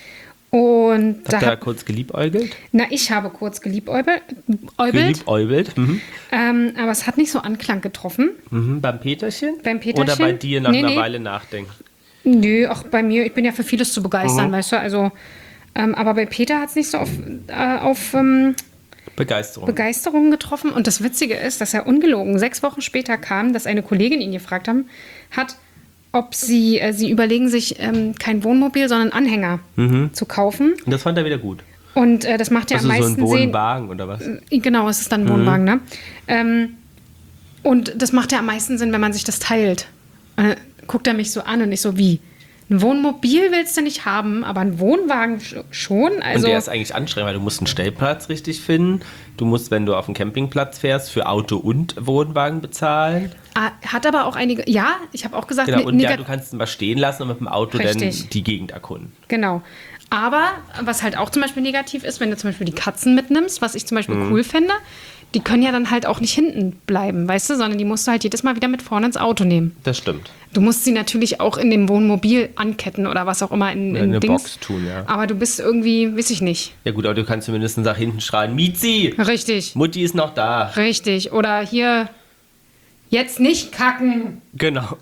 Und Habt da ihr da hab, kurz geliebäugelt? na, ich habe kurz geliebäugelt, äubelt, Geliebäugelt? Mhm. ähm, aber es hat nicht so Anklang getroffen. Mhm. Beim Peterchen? Beim Peterchen? Oder bei dir nach Nee, einer nee. Weile nachdenken? Nö, auch bei mir, ich bin ja für vieles zu begeistern, Mhm. weißt du, also, ähm, aber bei Peter hat es nicht so auf, äh, auf ähm, Begeisterung. Begeisterung getroffen. Und das Witzige ist, dass er ungelogen sechs Wochen später kam, dass eine Kollegin ihn gefragt haben, hat, ob sie, äh, sie überlegen sich, ähm, kein Wohnmobil, sondern Anhänger Mhm. zu kaufen. Und das fand er wieder gut. Und äh, das macht ja Also am meisten so ein Sinn. Wohnwagen oder was? Äh, Genau, es ist dann ein Wohnwagen, ne? Ähm, und das macht ja am meisten Sinn, wenn man sich das teilt. Und dann guckt er mich so an und ich so, wie? Ein Wohnmobil willst du nicht haben, aber ein Wohnwagen sch- schon? Also, und der ist eigentlich anstrengend, weil du musst einen Stellplatz richtig finden. Du musst, wenn du auf den Campingplatz fährst, für Auto und Wohnwagen bezahlen. ah, hat aber auch einige, ja, ich habe auch gesagt, Genau, ne- und ja, negat- du kannst ihn mal stehen lassen und mit dem Auto Richtig. dann die Gegend erkunden. Genau. Aber was halt auch zum Beispiel negativ ist, wenn du zum Beispiel die Katzen mitnimmst, was ich zum Beispiel Mhm. cool finde, die können ja dann halt auch nicht hinten bleiben, weißt du, sondern die musst du halt jedes Mal wieder mit vorne ins Auto nehmen. Das stimmt. Du musst sie natürlich auch in dem Wohnmobil anketten oder was auch immer in, in eine Dings. Box tun, ja. Aber du bist irgendwie, weiß ich nicht. Ja gut, aber du kannst zumindest nach hinten schreien, Miezi, Richtig, Mutti ist noch da. richtig. Oder hier, jetzt nicht kacken, Genau.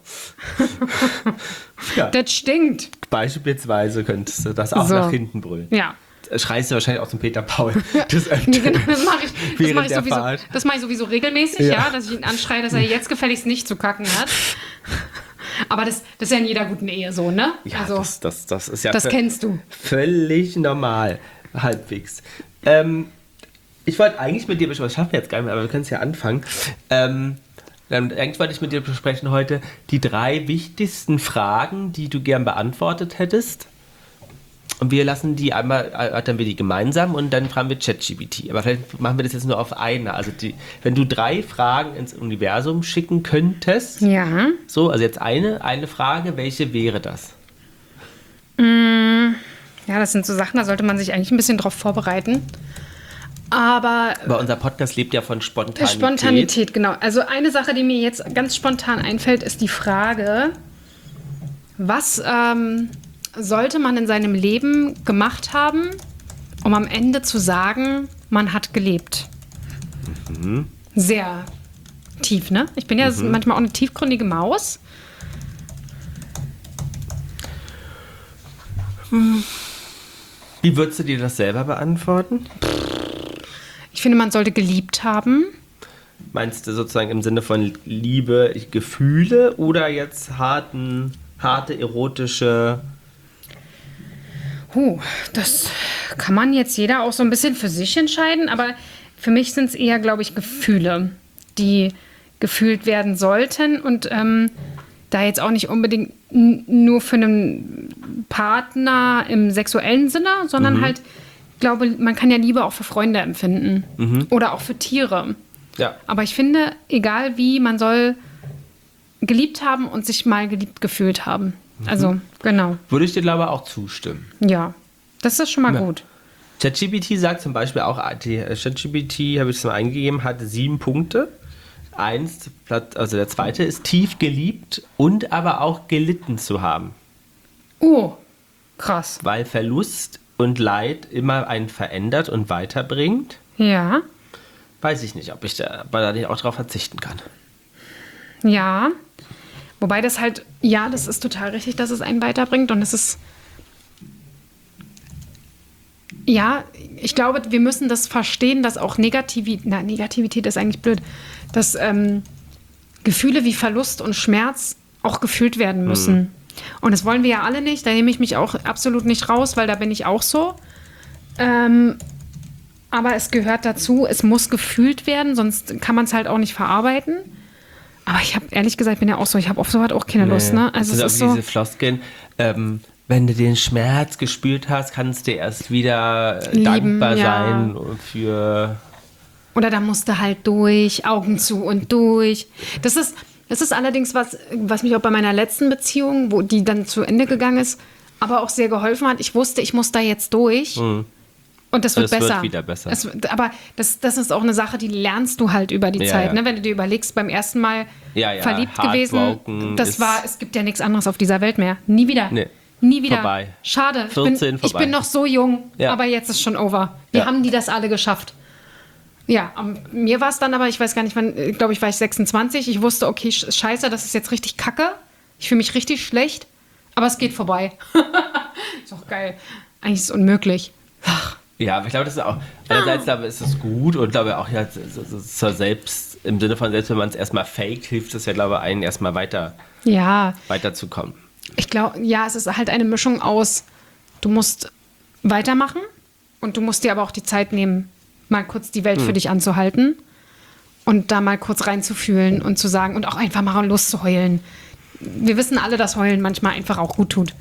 ja, das stinkt. beispielsweise könntest du das auch So. nach hinten brüllen. Ja. Schreist du wahrscheinlich auch zum Peter Paul. Das, Genau, das mache ich, das Während mach ich, der sowieso, Fahrt. das mach ich sowieso regelmäßig, Ja. ja. dass ich ihn anschreie, dass er jetzt gefälligst nicht zu kacken hat. Aber das, das ist ja in jeder guten Ehe so, ne? ja, also, das, das, das ist ja das vö- kennst du. völlig normal. Halbwegs. Ähm, ich wollte eigentlich mit dir besprechen, das schaffen wir jetzt gar nicht mehr, aber wir können es ja anfangen. Ähm, dann, eigentlich wollte ich mit dir besprechen heute die drei wichtigsten Fragen, die du gern beantwortet hättest. Und wir lassen die einmal, erörtern wir die gemeinsam und dann fragen wir ChatGPT. Aber vielleicht machen wir das jetzt nur auf eine. Also die, wenn du drei Fragen ins Universum schicken könntest, Ja. so, also jetzt eine, eine Frage, welche wäre das? Ja, das sind so Sachen, da sollte man sich eigentlich ein bisschen drauf vorbereiten. Aber Aber unser Podcast lebt ja von Spontanität. Spontanität, genau. Also eine Sache, die mir jetzt ganz spontan einfällt, ist die Frage, was ähm, sollte man in seinem Leben gemacht haben, um am Ende zu sagen, man hat gelebt? Mhm. Sehr tief, ne? Ich bin ja Mhm. manchmal auch eine tiefgründige Maus. Wie würdest du dir das selber beantworten? Ich finde, man sollte geliebt haben. Meinst du sozusagen im Sinne von Liebe, Gefühle oder jetzt harten, harte, erotische... Huh, das kann man jetzt jeder auch so ein bisschen für sich entscheiden, aber für mich sind es eher, glaube ich, Gefühle, die gefühlt werden sollten und ähm, da jetzt auch nicht unbedingt n- nur für einen Partner im sexuellen Sinne, sondern halt, ich glaube, man kann ja Liebe auch für Freunde empfinden oder auch für Tiere. Ja. Aber ich finde, egal wie, man soll geliebt haben und sich mal geliebt gefühlt haben. Also, genau. Würde ich dir, glaube ich, auch zustimmen. Ja, das ist schon mal Ja. gut. ChatGPT sagt zum Beispiel auch, die ChatGPT, habe ich es mal eingegeben, hat sieben Punkte. Eins, also der zweite ist tief geliebt und aber auch gelitten zu haben. Oh, krass. Weil Verlust und Leid immer einen verändert und weiterbringt. Ja, Weiß ich nicht, ob ich da, ob man da nicht auch drauf verzichten kann. ja. Wobei das halt, ja, das ist total richtig, dass es einen weiterbringt und es ist, ja, ich glaube, wir müssen das verstehen, dass auch Negativität, na, Negativität ist eigentlich blöd, dass ähm, Gefühle wie Verlust und Schmerz auch gefühlt werden müssen. Und das wollen wir ja alle nicht, da nehme ich mich auch absolut nicht raus, weil da bin ich auch so. Ähm, aber es gehört dazu, es muss gefühlt werden, sonst kann man es halt auch nicht verarbeiten. Aber ich habe ehrlich gesagt, bin ja auch so, ich habe auf sowas auch keine Lust, ne? Also das es ist sind auch so, diese Floskeln, ähm, wenn du den Schmerz gespürt hast, kannst du erst wieder äh, Lieben, dankbar ja. sein für... oder da musst du halt durch, Augen zu und durch. Das ist, das ist allerdings was, was mich auch bei meiner letzten Beziehung, wo die dann zu Ende gegangen ist, aber auch sehr geholfen hat. Ich wusste, ich muss da jetzt durch. Mhm. Und das wird Es wird besser. wieder besser. Es, aber das, das ist auch eine Sache, die lernst du halt über die Ja, Zeit. ja. Ne? Wenn du dir überlegst, beim ersten Mal Ja, ja, verliebt heartbroken gewesen, das ist- war, es gibt ja nichts anderes auf dieser Welt mehr. Nie wieder. Nee. Nie wieder. Vorbei. Schade. Ich vierzehn bin, ich vorbei. bin noch so jung, Ja. aber jetzt ist schon over. Wir Ja. haben die das alle geschafft. Ja, um, mir war es dann aber, ich weiß gar nicht wann, ich glaube, ich war ich sechsundzwanzig. Ich wusste, okay, sch- scheiße, das ist jetzt richtig kacke. Ich fühle mich richtig schlecht, aber es geht vorbei. Ist auch geil. Eigentlich ist es unmöglich. Ach, Ja, aber ich glaube, das ist auch, einerseits glaube ich, ist es gut und glaube auch, ja, so- so- so selbst, im Sinne von selbst, wenn man es erstmal faked, hilft es ja, glaube ich, einen erstmal weiter, ja, weiterzukommen. ich glaube, ja, es ist halt eine Mischung aus, du musst weitermachen, Und du musst dir aber auch die Zeit nehmen, mal kurz die Welt hm. für dich anzuhalten und da mal kurz reinzufühlen und zu sagen und auch einfach mal Lust zu heulen. Wir wissen alle, dass Heulen manchmal einfach auch gut tut.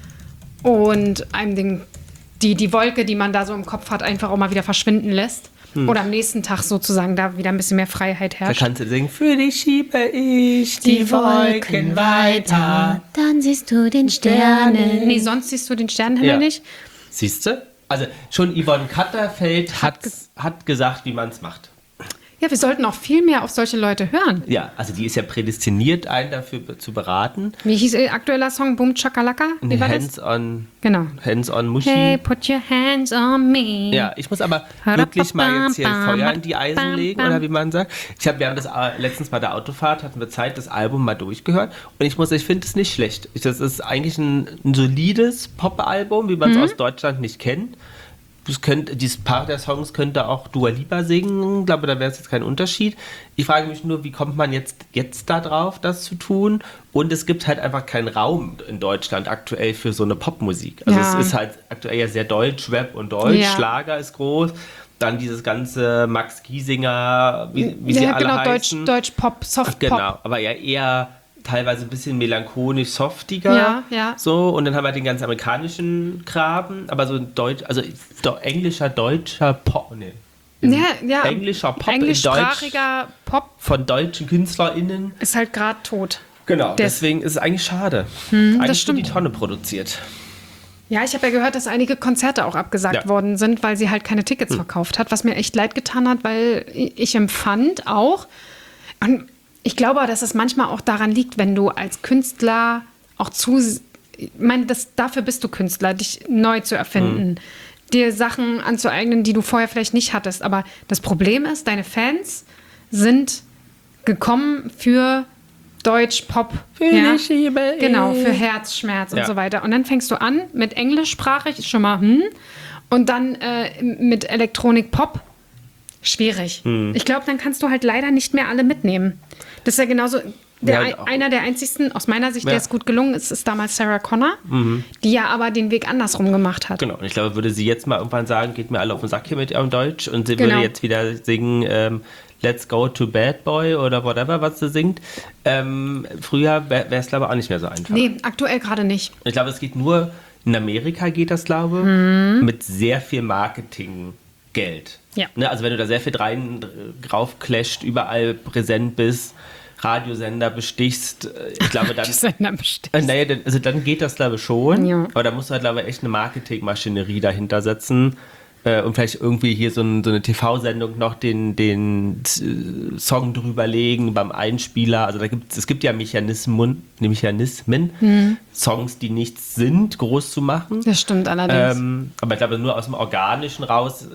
Und einem den, die, die Wolke, die man da so im Kopf hat, einfach auch mal wieder verschwinden lässt. Hm. Oder am nächsten Tag sozusagen da wieder ein bisschen mehr Freiheit herrscht. Da kannst du singen, für dich schiebe ich die, die Wolken weiter. Dann siehst du den Sternenhimmel. Nee, sonst siehst du den Sternenhimmel ja. nicht. Siehst du? Also schon Yvonne Katterfeld hat, hat gesagt, wie man es macht. Ja, wir sollten auch viel mehr auf solche Leute hören. Ja, also die ist ja prädestiniert, einen dafür zu beraten. Wie hieß ihr aktueller Song? Boom Chakalaka? Wie war Hands das? on. Genau. Hands on Muschi. Hey, put your hands on me. Ja, ich muss aber wirklich mal jetzt hier Feuer in die Eisen legen, oder wie man sagt. Ich hab, wir haben das letztens bei der Autofahrt, hatten wir Zeit, das Album mal durchgehört. Und ich muss, ich finde es nicht schlecht. Das ist eigentlich ein, ein solides Pop-Album, wie man es mhm. aus Deutschland nicht kennt. Das könnte, dieses Paar der Songs könnte auch Dua Lipa singen. Ich glaube, da wäre es jetzt kein Unterschied. Ich frage mich nur, wie kommt man jetzt, jetzt da drauf, das zu tun? Und es gibt halt einfach keinen Raum in Deutschland aktuell für so eine Popmusik. Also ja. es ist halt aktuell ja sehr Deutsch, Rap und Deutsch. Ja. Schlager ist groß. Dann dieses ganze Max Giesinger, wie, wie ja, sie alle genau, heißen. Deutsch, Deutsch Pop, Soft Pop. Genau, aber ja eher teilweise ein bisschen melancholisch, softiger. Ja, ja. So, und dann haben wir den ganz amerikanischen Graben, aber so Deutsch, also englischer, deutscher Pop, nee. Ja, ja. Englischer Pop englischsprachiger Deutsch Pop von deutschen KünstlerInnen. Ist halt gerade tot. Genau, Des- deswegen ist es eigentlich schade. Hm, eigentlich wird die Tonne produziert. Ja, ich habe ja gehört, dass einige Konzerte auch abgesagt ja. worden sind, weil sie halt keine Tickets hm. verkauft hat, was mir echt leid getan hat, weil ich empfand auch, und ich glaube, dass es manchmal auch daran liegt, wenn du als Künstler auch zu, ich meine, das, dafür bist du Künstler, dich neu zu erfinden, mhm. dir Sachen anzueignen, die du vorher vielleicht nicht hattest. Aber das Problem ist, deine Fans sind gekommen für Deutsch, Pop, für ja? Liebe, genau, für Herzschmerz ja. und so weiter. Und dann fängst du an mit englischsprachig, schon mal hm, und dann äh, mit Elektronik, Pop. Schwierig. Hm. Ich glaube, dann kannst du halt leider nicht mehr alle mitnehmen. Das ist ja genauso, der, ja, einer der einzigsten, aus meiner Sicht, ja. der es gut gelungen ist, ist damals Sarah Connor, mhm. die ja aber den Weg andersrum gemacht hat. Genau, und ich glaube, würde sie jetzt mal irgendwann sagen, geht mir alle auf den Sack hier mit ihrem Deutsch und sie genau. würde jetzt wieder singen, ähm, Let's Go to Bad Boy oder whatever, was sie singt. Ähm, früher wäre es, glaube ich, auch nicht mehr so einfach. Nee, aktuell gerade nicht. Ich glaube, es geht nur, in Amerika geht das, glaube ich, mhm. mit sehr viel Marketing. Geld. Ja. Ne, also wenn du da sehr viel rein drauf clasht, überall präsent bist, Radiosender bestichst, ich glaube dann... Radiosender bestichst. Äh, naja, also dann geht das, glaube ich, schon. Ja. Aber da musst du halt, glaube ich, echt eine Marketingmaschinerie dahinter setzen. Äh, und vielleicht irgendwie hier so, ein, so eine T V-Sendung noch den, den äh, Song drüberlegen beim Einspieler. Also da gibt es gibt ja Mechanismen, Mechanismen mhm. Songs, die nichts sind, groß zu machen. Das stimmt allerdings. Ähm, aber ich glaube, nur aus dem Organischen raus...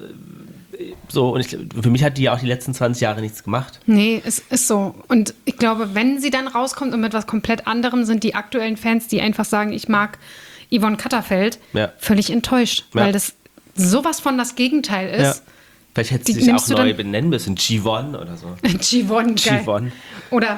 So, und ich, für mich hat die ja auch die letzten zwanzig Jahre nichts gemacht. Nee, es ist so. Und ich glaube, wenn sie dann rauskommt und mit was komplett anderem, sind die aktuellen Fans, die einfach sagen, ich mag Yvonne Katterfeld, ja. völlig enttäuscht. Ja. Weil das sowas von das Gegenteil ist. Ja. Vielleicht hätte sie sich auch neu benennen müssen. Givonne oder so. Givonne, geil. Givonne. Oder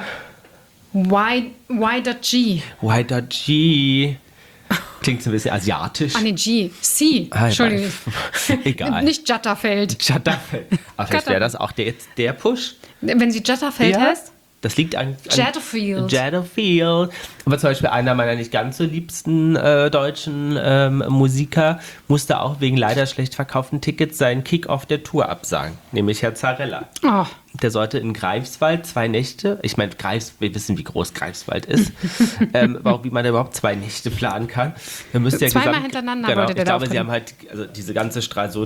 Y, Y.G. Y.G. Klingt so ein bisschen asiatisch. Ah, nee, G. C. Ah, Entschuldigung. Egal. Nicht Jutterfeld. Jutterfeld. Aber vielleicht wäre das auch der, der Push. Wenn sie Jutterfeld ja, heißt? Das liegt an... Jetterfield. Jetterfield. Aber zum Beispiel einer meiner nicht ganz so liebsten äh, deutschen ähm, Musiker musste auch wegen leider schlecht verkauften Tickets seinen Kick-Off der Tour absagen. Nämlich Herr Zarella. Oh. Der sollte in Greifswald zwei Nächte, ich meine, Greifs, wir wissen, wie groß Greifswald ist, ähm, wie man da überhaupt zwei Nächte planen kann. Wir müssen ja Zweimal gesamt, hintereinander genau, wollte der ich glaube, da sie haben halt also diese ganze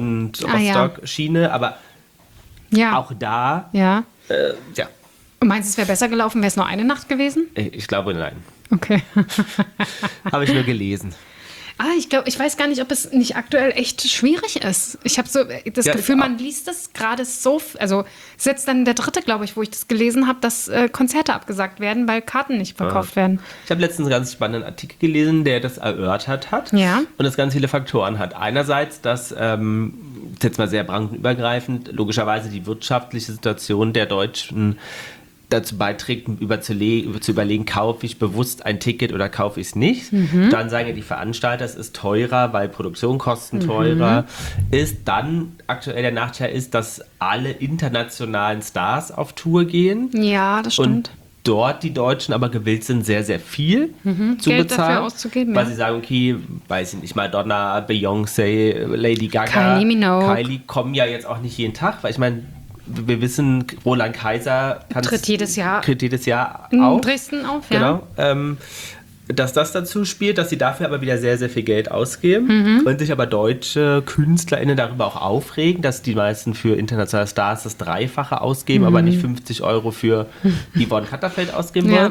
Ah, Stralsund-Rostock-Schiene, ja. aber ja. auch da, ja. Äh, ja. Und meinst du, es wäre besser gelaufen, wäre es nur eine Nacht gewesen? Ich, ich glaube, nein. Okay. Habe ich nur gelesen. Ah, ich glaube, ich weiß gar nicht, ob es nicht aktuell echt schwierig ist. Ich habe so das ja, Gefühl, man liest das gerade so, also es ist jetzt dann der dritte, glaube ich, wo ich das gelesen habe, dass äh, Konzerte abgesagt werden, weil Karten nicht verkauft ja. werden. Ich habe letztens einen ganz spannenden Artikel gelesen, der das erörtert hat ja. und das ganz viele Faktoren hat. Einerseits, dass, ähm, jetzt mal sehr branchenübergreifend, logischerweise die wirtschaftliche Situation der deutschen dazu beiträgt, über zu, le- über zu überlegen, kaufe ich bewusst ein Ticket oder kaufe ich es nicht. Mhm. Dann sagen ja die Veranstalter, es ist teurer, weil Produktionskosten teurer Mhm. ist. Dann aktuell der Nachteil ist, dass alle internationalen Stars auf Tour gehen Ja, das stimmt. und dort die Deutschen aber gewillt sind, sehr, sehr viel zu Mhm. Geld bezahlen. dafür auszugeben, weil ja. sie sagen, okay, weiß ich nicht, Madonna, Beyoncé, Lady Gaga, Kylie Minogue. Kylie kommen ja jetzt auch nicht jeden Tag, weil ich meine, wir wissen, Roland Kaiser kann's- Tritt jedes Jahr tritt jedes Jahr in auf. Dresden auf, ja. Genau. Ähm, dass das dazu spielt, dass sie dafür aber wieder sehr, sehr viel Geld ausgeben Mhm. und sich aber deutsche KünstlerInnen darüber auch aufregen, dass die meisten für internationale Stars das Dreifache ausgeben, aber nicht fünfzig Euro für Yvonne Katterfeld ausgeben Mhm. Ja. wollen.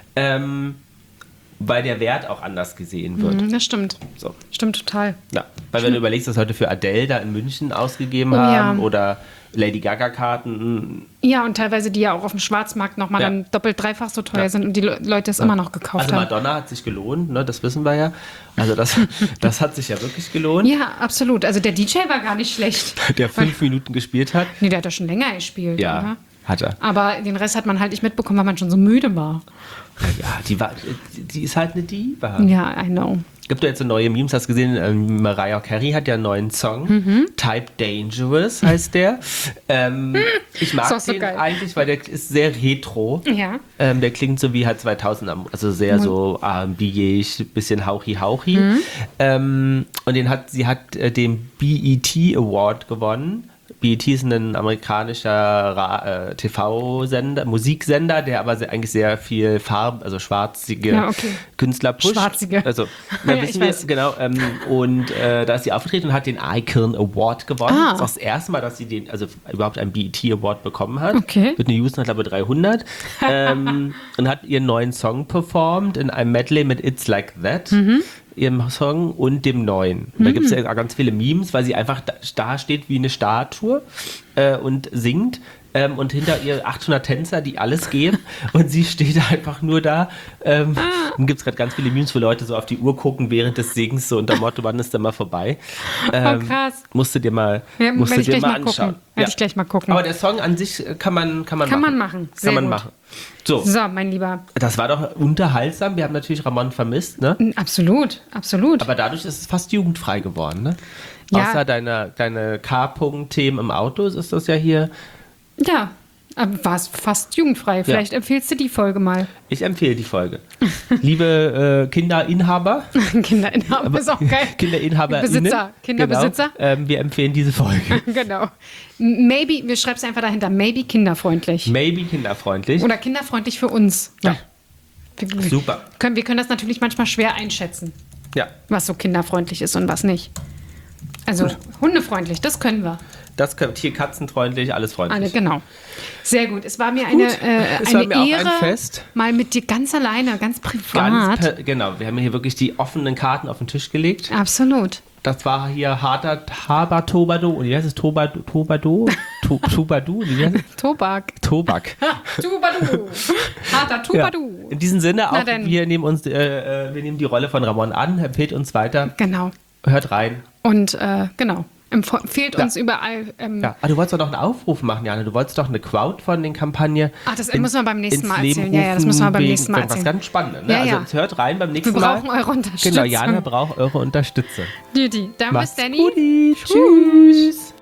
Ähm, weil der Wert auch anders gesehen wird. Mhm, das stimmt. So. Stimmt total. Ja, weil wenn du überlegst, dass heute für Adele da in München ausgegeben Oh, haben ja. oder Lady Gaga-Karten. Ja, und teilweise die ja auch auf dem Schwarzmarkt nochmal Ja. dann doppelt, dreifach so teuer Ja. sind und die Le- Leute es immer noch gekauft Also haben. Madonna hat sich gelohnt, ne? Das wissen wir ja. Also das, das hat sich ja wirklich gelohnt, Ja, absolut. Also der D J war gar nicht schlecht. der fünf Minuten gespielt hat. Nee, der hat ja schon länger gespielt. Ja, Oder? hat er. Aber den Rest hat man halt nicht mitbekommen, weil man schon so müde war. Ja, die, war, die ist halt eine Diva. Ja, I know. Gibt ja jetzt so neue Memes, hast du gesehen, ähm, Mariah Carey hat ja einen neuen Song, Mhm. Type Dangerous heißt der. Ähm, ich mag Ist auch so den geil. eigentlich, weil der ist sehr retro. Ja. Ähm, der klingt so wie halt zweitausend, also sehr so R and B-ig, bisschen hauchi-hauchi. Mhm. Ähm, und den hat, sie hat äh, den B E T Award gewonnen. B E T ist ein amerikanischer Ra- äh, T V-Sender, Musiksender, der aber sehr, eigentlich sehr viel Farb, also schwarzige Ja, okay. Künstler pusht. Schwarzige. Also, Ja, ja, wissen ich wir, weiß. genau. Ähm, und äh, da ist sie aufgetreten und hat den Icon Award gewonnen. Ah. Das ist auch das erste Mal, dass sie den, also überhaupt einen B E T Award bekommen hat. Okay. Mit New Houston hat, glaube ich, dreihundert. ähm, und hat ihren neuen Song performt in einem Medley mit It's Like That. Mhm. Ihrem Song und dem neuen. Und da gibt es ja ganz viele Memes, weil sie einfach da, da steht wie eine Statue äh, und singt. Ähm, und hinter ihr achthundert Tänzer, die alles geben. Und sie steht einfach nur da. Ähm, Ah. Dann gibt es gerade ganz viele Memes, wo Leute so auf die Uhr gucken während des Singens, so unter Motto, wann ist der mal vorbei. Ähm, Oh, krass. Musst du dir mal, Ja, musst werde du ich dir gleich mal mal gucken. anschauen. Werde ich gleich mal gucken. Aber der Song an sich äh, kann man, kann man Kann machen. man machen. Sehr Kann man gut. machen. So, So, mein Lieber. das war doch unterhaltsam. Wir haben natürlich Ramon vermisst, ne? Absolut, absolut. Aber dadurch ist es fast jugendfrei geworden, ne? Ja. Außer deine, deine K-Punkt-Themen im Auto ist das ja hier. Ja, aber war es fast jugendfrei. Vielleicht empfiehlst du die Folge mal. Ich empfehle die Folge. Liebe äh, Kinderinhaber, Kinderinhaber ist auch geil. Kinderinhaber, Besitzer, Kinderbesitzer. Genau, ähm, wir empfehlen diese Folge. Genau. Maybe, wir schreiben es einfach dahinter. Maybe kinderfreundlich. Maybe kinderfreundlich. Oder kinderfreundlich für uns. Ja. Wir, Super. Können, wir können das natürlich manchmal schwer einschätzen, Ja, was so kinderfreundlich ist und was nicht. Also hundefreundlich, das können wir. das kommt hier katzenfreundlich, alles freundlich. Alle, genau. Sehr gut. Es war mir eine, äh, Es eine war mir auch ein Ehre, Fest. mal mit dir ganz alleine, ganz privat. Ganz per, genau, wir haben hier wirklich die offenen Karten auf den Tisch gelegt. Absolut. Das war hier harter Haber Tobado. Und wie heißt es? Tobado? Tobado? To, Tobado? Wie heißt es? Tobak. Tobak. Tubadu. Harter Ja. Tubadu. In diesem Sinne Na auch, denn. wir nehmen uns, äh, äh, wir nehmen die Rolle von Ramon an, empfiehlt uns weiter, Genau. hört rein. Und äh, genau. Empfiehlt Ja. uns überall. Ähm, Ja. Ah, du wolltest doch noch einen Aufruf machen, Jana. Du wolltest doch eine Crowdfunding-Kampagne. Ach, das ins- müssen wir beim nächsten ins Mal Leben erzählen. Ja, ja, das rufen müssen wir beim wegen- nächsten Mal wegen Was erzählen. ganz Spannendes. Ne? Ja, also ja. jetzt hört rein beim nächsten Wir Mal. brauchen eure Unterstützung. Genau, Jana braucht eure Unterstützung. Judy, dann Macht's bis Danny. Guti. Tschüss.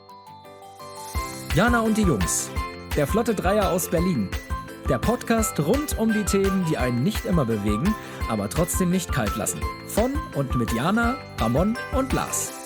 Jana und die Jungs. Der Flotte Dreier aus Berlin. Der Podcast rund um die Themen, die einen nicht immer bewegen, aber trotzdem nicht kalt lassen. Von und mit Jana, Ramon und Lars.